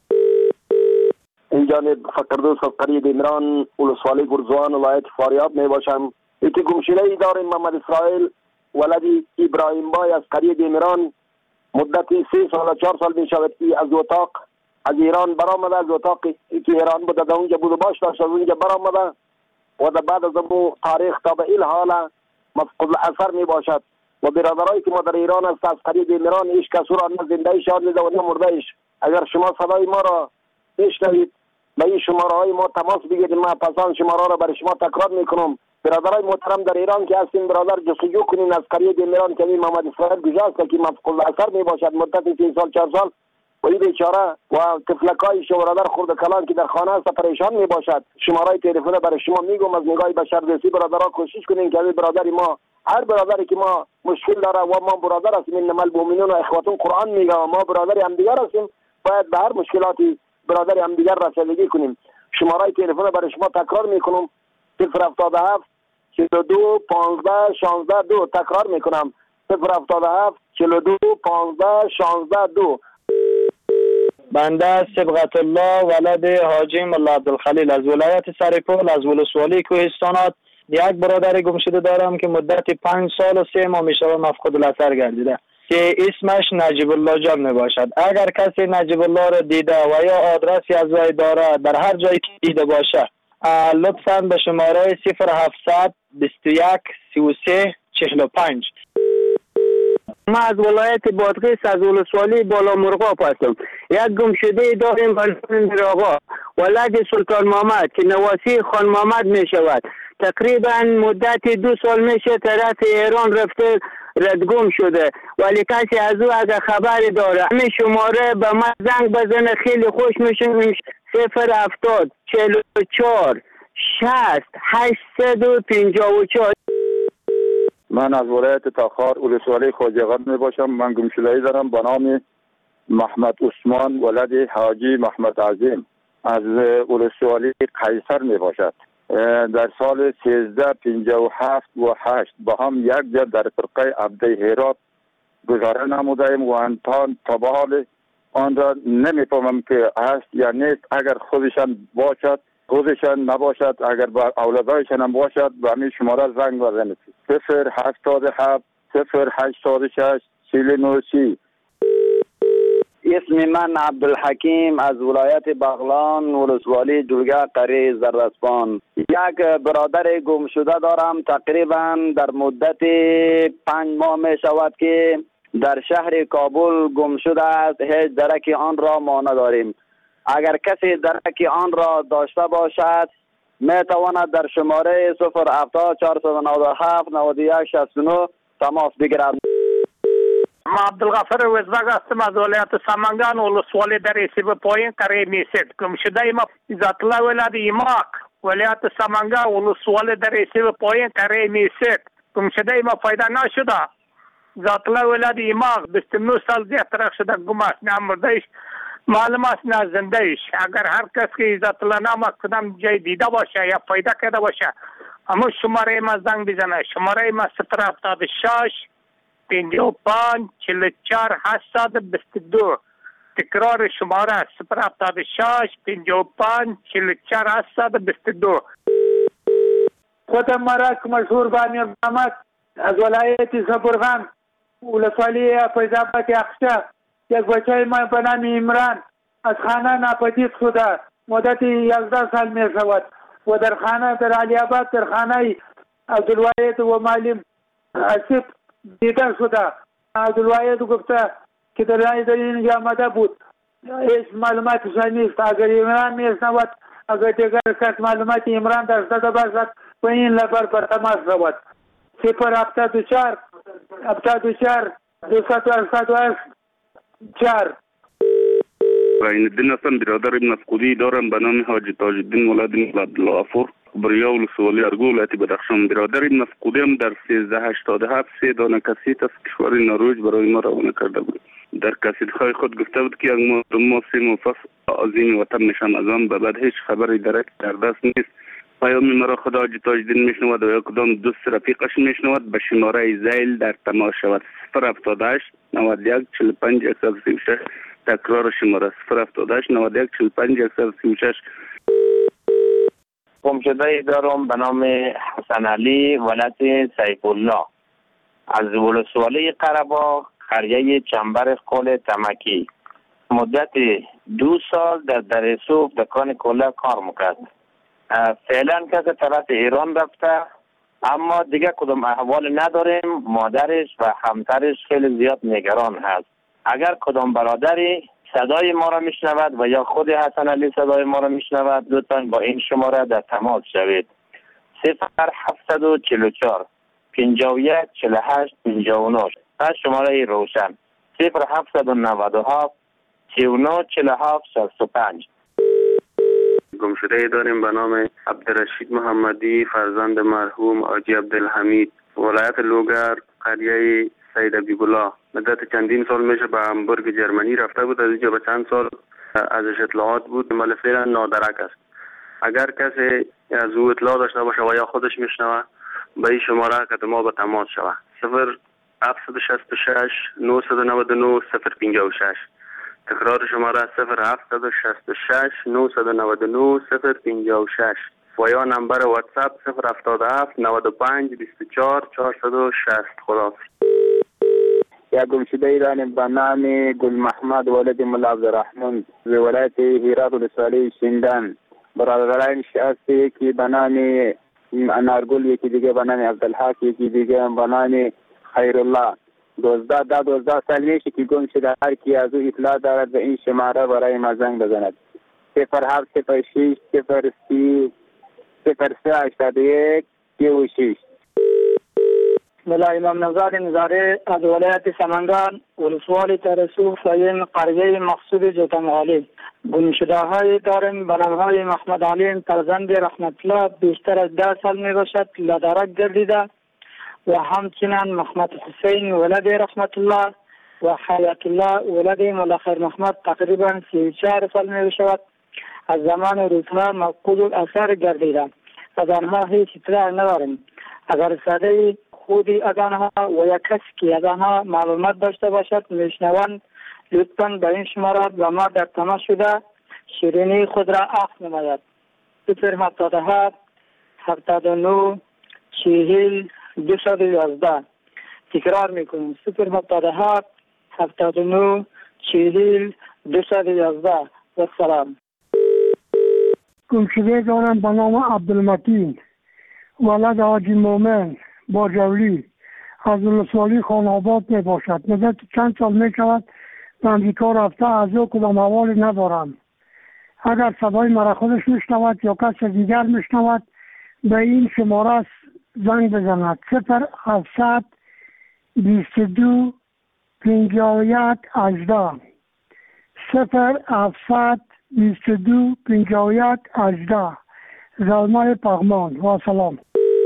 این جانب فقردوس از قریه دیمران ولسوالی گرزوان ولایت فاریاب می باشم. ایتی گمشده ای داریم محمد اسرائیل ولدی ابراهیم بای از قریه دیمران مدتی 3 سال 4 سال می شود که از اتاق از ایران برآمده. از اتاقی که ایران بوده در اونجا بود و باش داشت از اونجا برآمده و در بعد از امو تاریخ تا به این حال مفقود الاثر می باشد و برادرایی که ما در ایران است از قریه دیمران هیچ کس را نه زنده شاد نیده و نه مرده ایش. اگر شما صدای ما را بشنوید به این شماره های ما تماس بگیرید. ما پسان شماره را برای شما تکرار میکنم. برادرای محترم در ایران که هستین برادر جستجو کنین از قریه دیمران که این محمد اسرائیل گذاشته که مفقود الاثر می باشد مدت 3 سال 4 سال و این بیچاره و طفلکای برادر خرد کلان که در خانه است پریشان می باشد. شماره تلفن برای شما میگم از نگاه بشردوستی برادرها کوشش کنین که برادری ما هر برادری که ما مشکل داره و ما برادر هستیم انما المؤمنون اخوة قرآن میگه و ما برادری همدیگر هستیم باید به هر مشکلاتی برادری همدیگر رسیدگی کنیم. شماره تلفن برای شما تکرار میکنم 077 42 15 16 2. تکرار میکنم 077 42 15 16 2. بنده صبغت الله ولد حاجی ملا عبدالخلیل از ولایت سرپل از ولسوالی کوهستانات یک برادر گمشده دارم که مدت 5 سال و 3 ماه میشه مفقود الاثر گردیده که اسمش نجیب الله جان می باشد. اگر کسی نجیب الله را دیده و یا آدرسی از وی داره در هر جایی که دیده باشه لطفاً به شماره 0700 21 33 45. ما از ولایت بادغیس از ولسوالی بالا مرغاب هستم. یک گمشده داریم به نام آقا ولد سلطان محمد که نواسی خان محمد می شود. تقریبا مدت 2 سال میشه طرف ایران رفته ردگم شده ولی کسی از او اگر خبری داره همین شماره به من زنگ بزنه خیلی خوش میشه. 070 44 60 854. من از ولایت تاخار ولسوالی خواجه می باشم. من گمشده‌ای دارم به نام محمد عثمان ولد حاجی محمد عظیم از ولسوالی قیصر می باشد. در سال 1357 و 8 با هم یک جا در فرقه عبده هرات گذاره نمودیم و انتان تا به حال آن را نمیفهمم که هست یا نیست. اگر خودشان باشد خودشان نباشد اگر با اولادایشان هم باشد به همین شماره زنگ بزنید 077 086 4930. اسم من عبدالحکیم از ولایت بغلان ولسوالی جلگه قریه زردسپان. یک برادر گم شده دارم تقریبا در مدت 5 ماه می شود که در شهر کابل گم شده است. هیچ درک آن را ما نداریم. اگر کسی درک آن را داشته باشد می تواند در شماره 070 497 91 69 تماس بگیرد. ما عبدالغفر وزبگ هستم از ولایت سمنگان ولسوالی در ایسیب پایین قریه میسید. گمشده ما ذات الله ولد ایماق ولایت سمنگان ولسوالی در ایسیب پایین قریه میسید. گمشده ما پیدا نشده. ذات الله ولد ایماق 29 سال دیگه ترک شده گم است. نه مردهش معلوم است نه زندهش. اگر هر کس که ذات الله نام کدام جای دیده باشه یا پیدا کرده باشه اما شماره ما زنگ بزنه. شماره ما 076 55 44 822. تکرار شماره 076 55 44 822. خودم مرک مشهور بانی محمد از ولایت زبرغان ولسوالی فیض‌آباد اخشا. یک بچه ما به نام عمران از خانه ناپدید شده مدت 11 سال می شود و در خانه در علی آباد در خانه عبدالواحد و معلم آصف دیده شده. عبدالواحد گفته که در اینجا آمده بود، هیچ معلوماتش نیست. اگر عمران میشنود، اگر دیگر کس معلومات عمران داشته باشد و این نفر بر تماس شود. 074 74 288 4. عین الدین هستم، برادر مفقودی دارم به نام حاجی تاج الدین ولد عبدالغفور، بریا ولسوالی ارگو ولایت بدخشان. برادر مفقودی هم در 1387 3 دانه کاسیت از کشور نروژ برای ما روانه کرده بود. در کاسیت‌های خود گفته بود که ما 3 مفصل عظیم وطن نشان از آن به بعد هیچ خبری در دست نیست. پیام مرا خدا حاجی تاج الدین میشنود و یا کدام دوست رفیقش میشنود به شماره زیل در تماس شود. 078 91 45 136. تکرار شماره 078 91 45 136. گمشده دارم به نام حسن علی ولد سیف الله از ولسوالی قره‌باغ، قریه چنبر قل تمکی. مدت 2 سال در درسوف دکان کلا کار میکرد. فعلا که طرف ایران رفته، اما دیگه کدام احوال نداریم. مادرش و همسرش خیلی زیاد نگران هست. اگر کدام برادری صدای ما را میشنود و یا خود حسن علی صدای ما را میشنود، لطفاً با این شماره در تماس شوید. 0744 51 48 59 و شماره روشن 0797 39 47 65. گمشده داریم به نام عبدالرشید محمدی، فرزند مرحوم حاجی عبدالحمید، ولایت لوگر، قریه سید ابیبولا. مدت چندین سال میشه به همبورگ جرمنی رفته بود. از اینجا به چند سال ازش اطلاعات بود، ولی فعلا نادرک است. اگر کسی از او اطلاع داشته باشه و یا خودش میشنوه، به این شماره که ما به تماس شوه. 0766 999 056. تکرار شماره 0766 999 056 و یا نمبر واتساپ 077 95 24 460. خداحافظ. یا گمشده ایران به نام گل محمد ولد ملا عبدالرحمن ز ولایت هرات ولسوالی شیندان. برادرانش هست، یکی به نام انارگل، یکی دیگه به نام عبدالحق، یکی دیگه به نام خیرالله. 12 سال میشه که گم شده. هر کی از او اطلاع دارد به این شماره برای ما زنگ بزند. 0706 03 0381 36. ملا امام نزار نزاره از ولایت سمنگان، ولسوالی ترسوف و این قریه مقصود جوتنغالی. گمشده های داریم به نامهای محمد علی فرزند رحمت الله، بیشتر از 10 سال می باشد لدرک گردیده، و همچنین محمد حسین ولد رحمت الله و حیات الله ولد ملا خیر محمد تقریبا 34 سال می باشد. از زمان روزها مفقود الاثر گردیده. از آنها هیچ اطلاع نداریم. اگر صدای خودی از آنها و یا کسی که از آنها معلومات داشته باشد میشنوند، لطفاً به این شماره با ما در تماس شده شیرینی خود را عفو نماید. 077 79 40 211. تکرار میکنیم 077 79 40 211. و سلام. گمشده دارم به نام عبدالمتین ولد حاجی مومن باجولی از ولسوالی خان‌آباد می باشد. مدت چند سال می شود به امریکا رفته، از او کدام حوالی ندارم. اگر صدای مرا خودش میشنود یا کس دیگر میشنود، به این شماره زنگ بزند. 0700 22 51 18. 0700 22 51 18. زلمه پغمان. و سلام.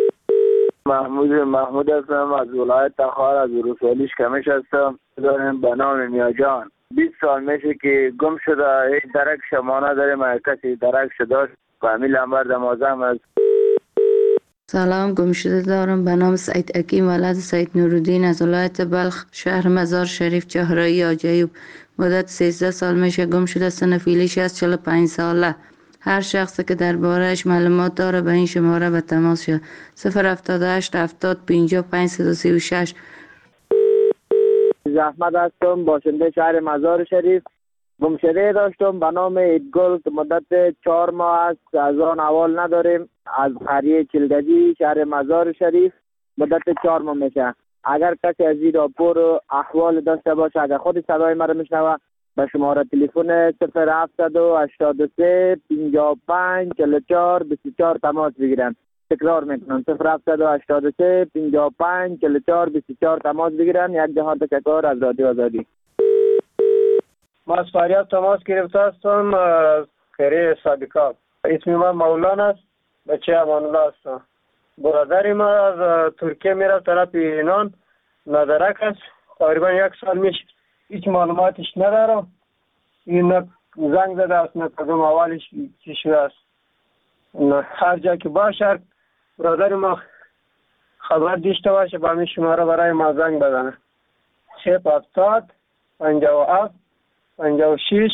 محمود هستم از ولایت تخار، از ولسوالی شکمش هستم. دارم به نام میاجان. 20 سال میشه که گم شده. هیچ درک شما نداریم. اگر کسی درک شده و همین لمبر دمازم است. سلام، گمشده دارم به نام سعید حکیم ولد سید نورالدین از ولایت بلخ، شهر مزار شریف، چهارراه آجایب. مدت 13 سال میشه گم شده. سن فعلیش از 45 ساله. هر شخصی که درباره‌اش معلومات داره به این شماره به تماس شد. 078 70 55 136. زحمت هستم، باشنده شهر مزار شریف. گمشده داشتم به نام ایدگل که مدت 4 ماه است از آن احوال نداریم. از قریه چلگجی شهر مزار شریف مدت 4 ماه میشه. اگر کسی از این راپور احوال داشته باشه، اگر خود صدای مرا میشنوه، به شماره تلفن 0783 55 44 24 تماس بگیرن. تکرار میکنم 0783 55 44 24 تماس بگیرن. یک جهان تشکر از رادیو آزادی. ما از فاریاب تماس گرفته هستم از خیریه سابقا. اسم من مولانا است، بچه امان الله هستم. برادر ما از ترکیه میره طرف ایران، نادرک است. تقریبا 1 سال میشه، هیچ معلوماتش ندارم. این نه زنگ زده است نه کدام اولش چی شده است. هر جا که باشه برادر ما خبر داشته باشه با همین شماره برای ما زنگ بزنه. 070 57 56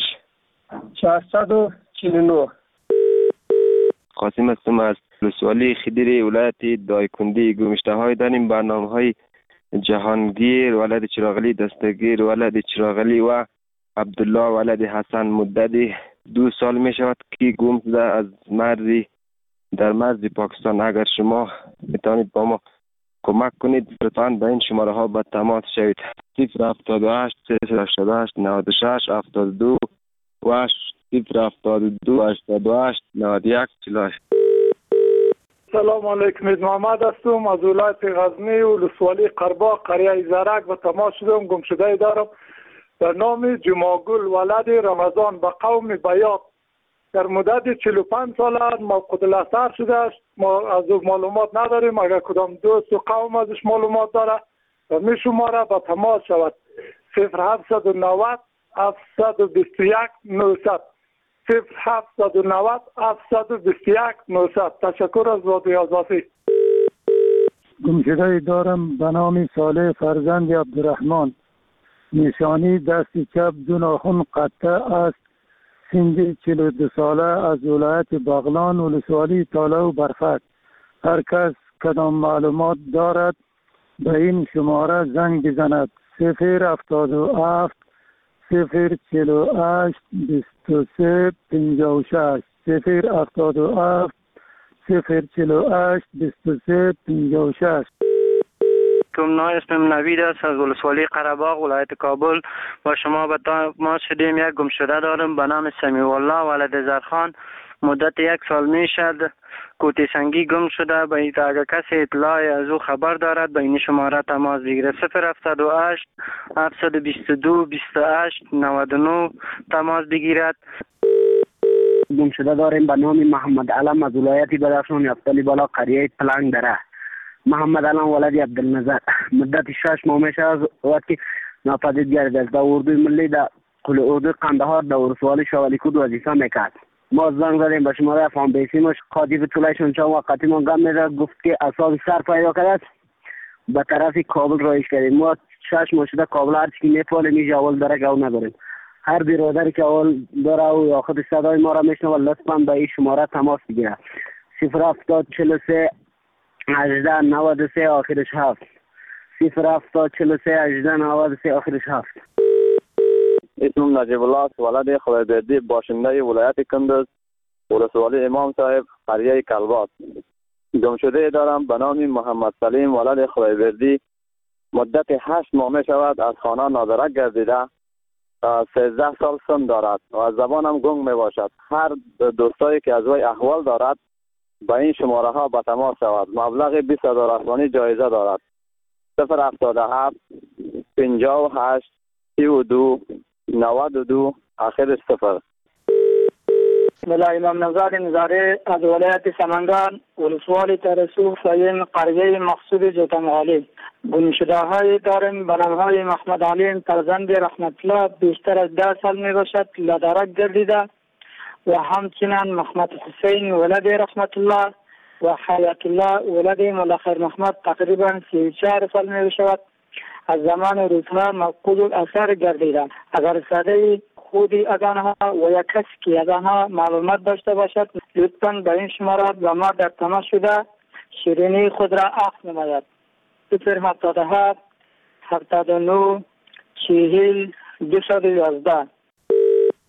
449. قاسم هستم از ولسوالی خدیره ولایت دایکنده. گمشته های داریم برنامه های جهانگیر ولد چراغلی دستگیر ولد چراغلی و عبدالله ولد حسن مدت 2 سال می شود که گم شده از مرزی در مرز پاکستان. اگر شما میتونید با ما کمک کنید لطفاً به این شماره ها با تماس شوید. 078 388 96 72 و 072 88 91 48. سلام علیکم. محمد هستم از ولایت غزنی ولسوالی قرباق قریه زرک به تماس شدم. گمشده دارم به نام جماگل ولد رمضان به قوم بیات. در مدت 45 سال موقوف الاثر شده است. ما از او معلومات نداریم. اگر کدام دوست و قوم ازش معلومات داره و می شماره به تماس شود. 0790 721 900 0790 721 900. تشکر از رادیو آزادی. گمشده دارم به نام صالح فرزند عبدالرحمن. نشانی دست چپ 2 ناخن قطع است. سن 42 ساله از ولایت بغلان ولسوالی تالا و برفک. هر کس کدام معلومات دارد به این شماره زنگ بزند. 077 048 23 56 077 048 23 56. اسمم نوید است از ولسوالی قره‌باغ ولایت کابل. با شما به تماس شدیم. یک گمشده دارم به نام سمیع الله ولد زرخان. مدت 1 سال می شد کوتی سنگی گم شده. به این اگر کسی اطلاع از او خبر دارد به این شماره تماس بگیره. 078 722 28 99 تماس بگیرد. گمشده داریم به نام محمد علم از ولایت بدخشان یفتلی بالا قریه پلنگ دره. محمد علم ولد عبدالنظر. مدت 6 ماه میشه از وقتی ناپدید گردید. در اردوی ملی در کل اردوی قندهار در ولسوالی شوالیکود وظیفه میکرد. ما زنگ زدیم به شماره فام بیسیمش. قاضی طولایشون چند وقتی ما گم میده گفت که اصاب سر پیدا کرد به طرف کابل رایش کردیم. ما 6 ماه شده کابل هر چی میپاله میشه اول داره گو نداریم. هر برادری که اول داره و یا خود صدای ما را میشنوه لطفا به این شماره تماس بگیره. 07043 18 93 آخرش 7 07043 18 93 آخرش 7. اسمم نجیب الله است ولد خدایبردی باشنده ولایت کندز ولسوالی امام صاحب قریه کلبات. گمشده دارم به نام محمد سلیم ولد خدایبردی. مدت 8 ماه می شود از خانه نادرک گردیده. 13 سال سن دارد و از زبانم گنگ می باشد. هر دوستایی که از وی احوال دارد با این شماره ها به تماس شود. مبلغ 20,000 افغانی جایزه دارد. 077 58 32 92 آخرش 0. بسم الله. امام نژاد نظاره از ولایت سمنگان ولسوالی ترسو فین قریه مقصود جوتنغالی. گمشده های داریم به نام های محمد علیم فرزند رحمت الله. بیشتر از 10 سال می باشد لادرک گردیده و همچنین محمد حسین ولد رحمت الله و حیات الله ولد مولا خیر محمد تقریبا 34 سال می باشد. از زمان روزها مفقود الاثر گردیده. اگر صدای خودی از آنها و یا کسی که از آنها معلومات داشته باشد لطفاً به این شماره با ما در تماس شده شیرینی خود را عفو نماید. 077 79 40 211.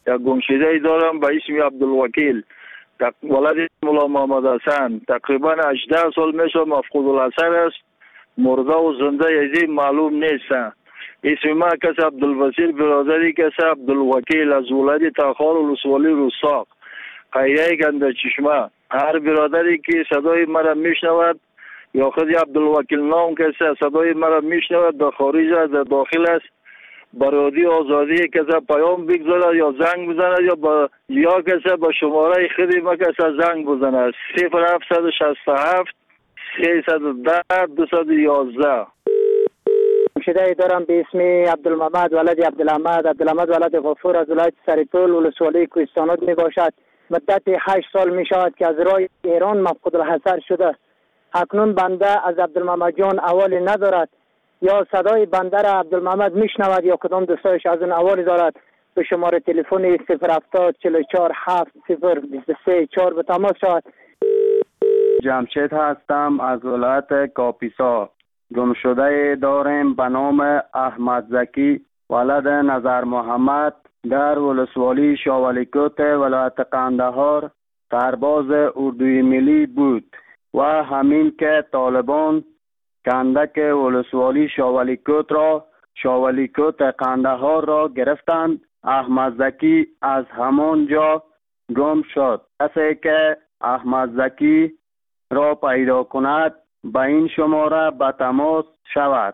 یک گمشده ای دارم به اسم عبدالوکیل ولد مولا محمد حسن. تقریبا 18 سال میشه مفقود الاثر است. مرده و زنده یزی معلوم نیستن. اسم ما کس عبدالوسیل برادری کس عبدالوکیل از ولد تاخار ولسوالی رستاق قریه گنده چشمه. هر برادری که صدای مرا میشنود یا خود عبدالوکیل نام کسی صدای مرا میشنود در خارج است در داخل است برادی آزادی کسی پیام بگذارد یا زنگ بزند یا کسی به شماره خودی ما کسی زنگ بزند 0767 310 211. گمشده دارم به اسم عبدالمحمد ولد عبدالحمد ولد غفور از ولایت سریطول ولسوالی کوهستانات می باشد. مدت 8 سال می شود که از راه ایران مفقود الحضر شده. اکنون بنده از عبدالمحمد جان اوالی ندارد یا صدای بنده را عبدالمحمد میشنود یا کدام دوستایش از اون اوالی دارد. به شماره تلفن 070 44 7 023 4 به تماس شود. جمشید هستم از ولایت کاپیسا. گمشده داریم به نام احمد زکی ولد نظر محمد در ولسوالی شاولیکوت ولایت قندهار سرباز اردوی ملی بود و همین که طالبان کندک ولسوالی شاولیکوت را شاولیکوت قندهار را گرفتند. احمد زکی از همان جا گم شد. کسی که احمد زکی را پیدا کند به این شماره به تماس شود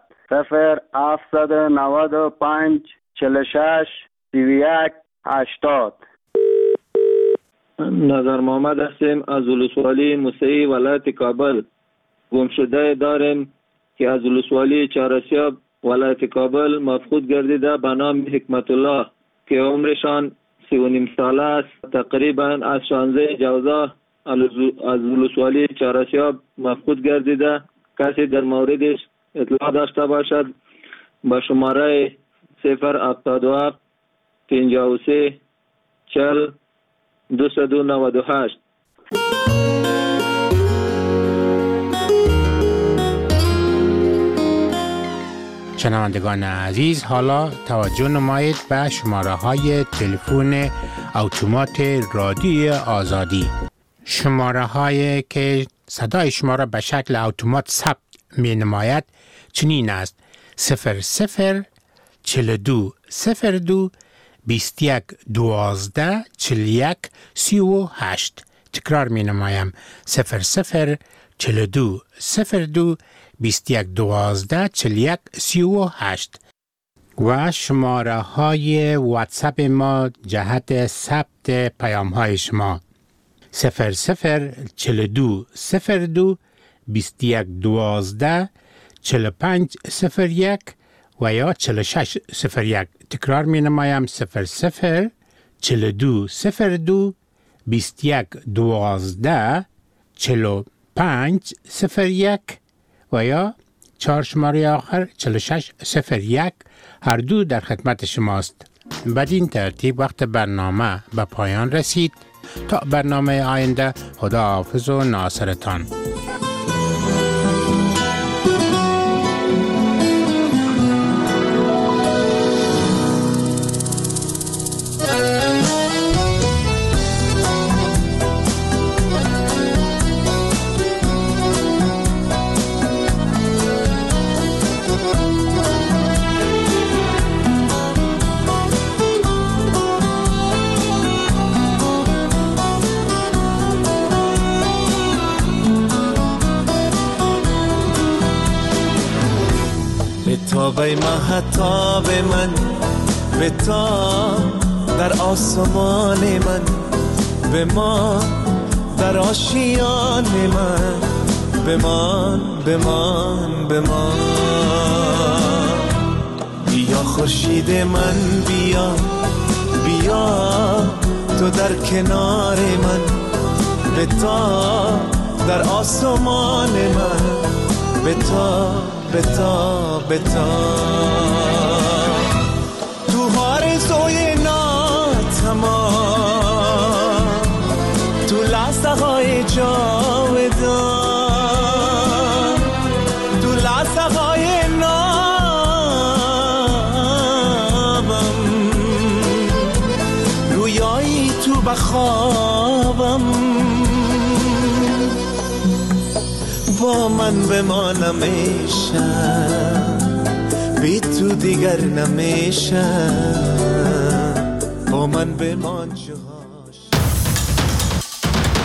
0795 46 31 80. نظر محمد هستیم از ولسوالی موسعی ولایت کابل. گمشده داریم که از ولسوالی چهارسیاب ولایت کابل مفقود گردیده به نام حکمت الله که عمرشان 39 ساله است. تقریبا از 16 جوزا از ولسوالی چهارسیاب مفقود گردیده. کسی در موردش اطلاع داشته باشد با شماره 077 53 40 298. شنوندگان عزیز، حالا توجه نمایید به شماره های تلفن اتومات رادیو آزادی. شماره هایی که صدای شما را به شکل اتومات ثبت می نماید چنین است: 00 42 02 21 12 41 38. تکرار می نمایم: 00 42 02 21 12 41 38. و شماره های واتساپ ما جهت ثبت پیام های شما 00 42 02 21 12 45 01 و یا 46 01. تکرار می نمایم: 00 42 02 21 12 45 01 و یا 4 شماره آخر 46 01. هر دو در خدمت شماست. بدین ترتیب وقت برنامه به پایان رسید. تا برنامه آینده، خدا حافظ و ناصرتان. به مهتاب من به تا در آسمان من بمان در آشیان من بمان بمان بمان بیا خورشید من بیا بیا تو در کنار من به تا در آسمان من به تا بتا بتا تو آرزوی ناتمام تو لحظه های جاودان تو لحظه های نابم روی با من بمان همیشه، بی تو دیگر نمیشه، با من بمان جهان.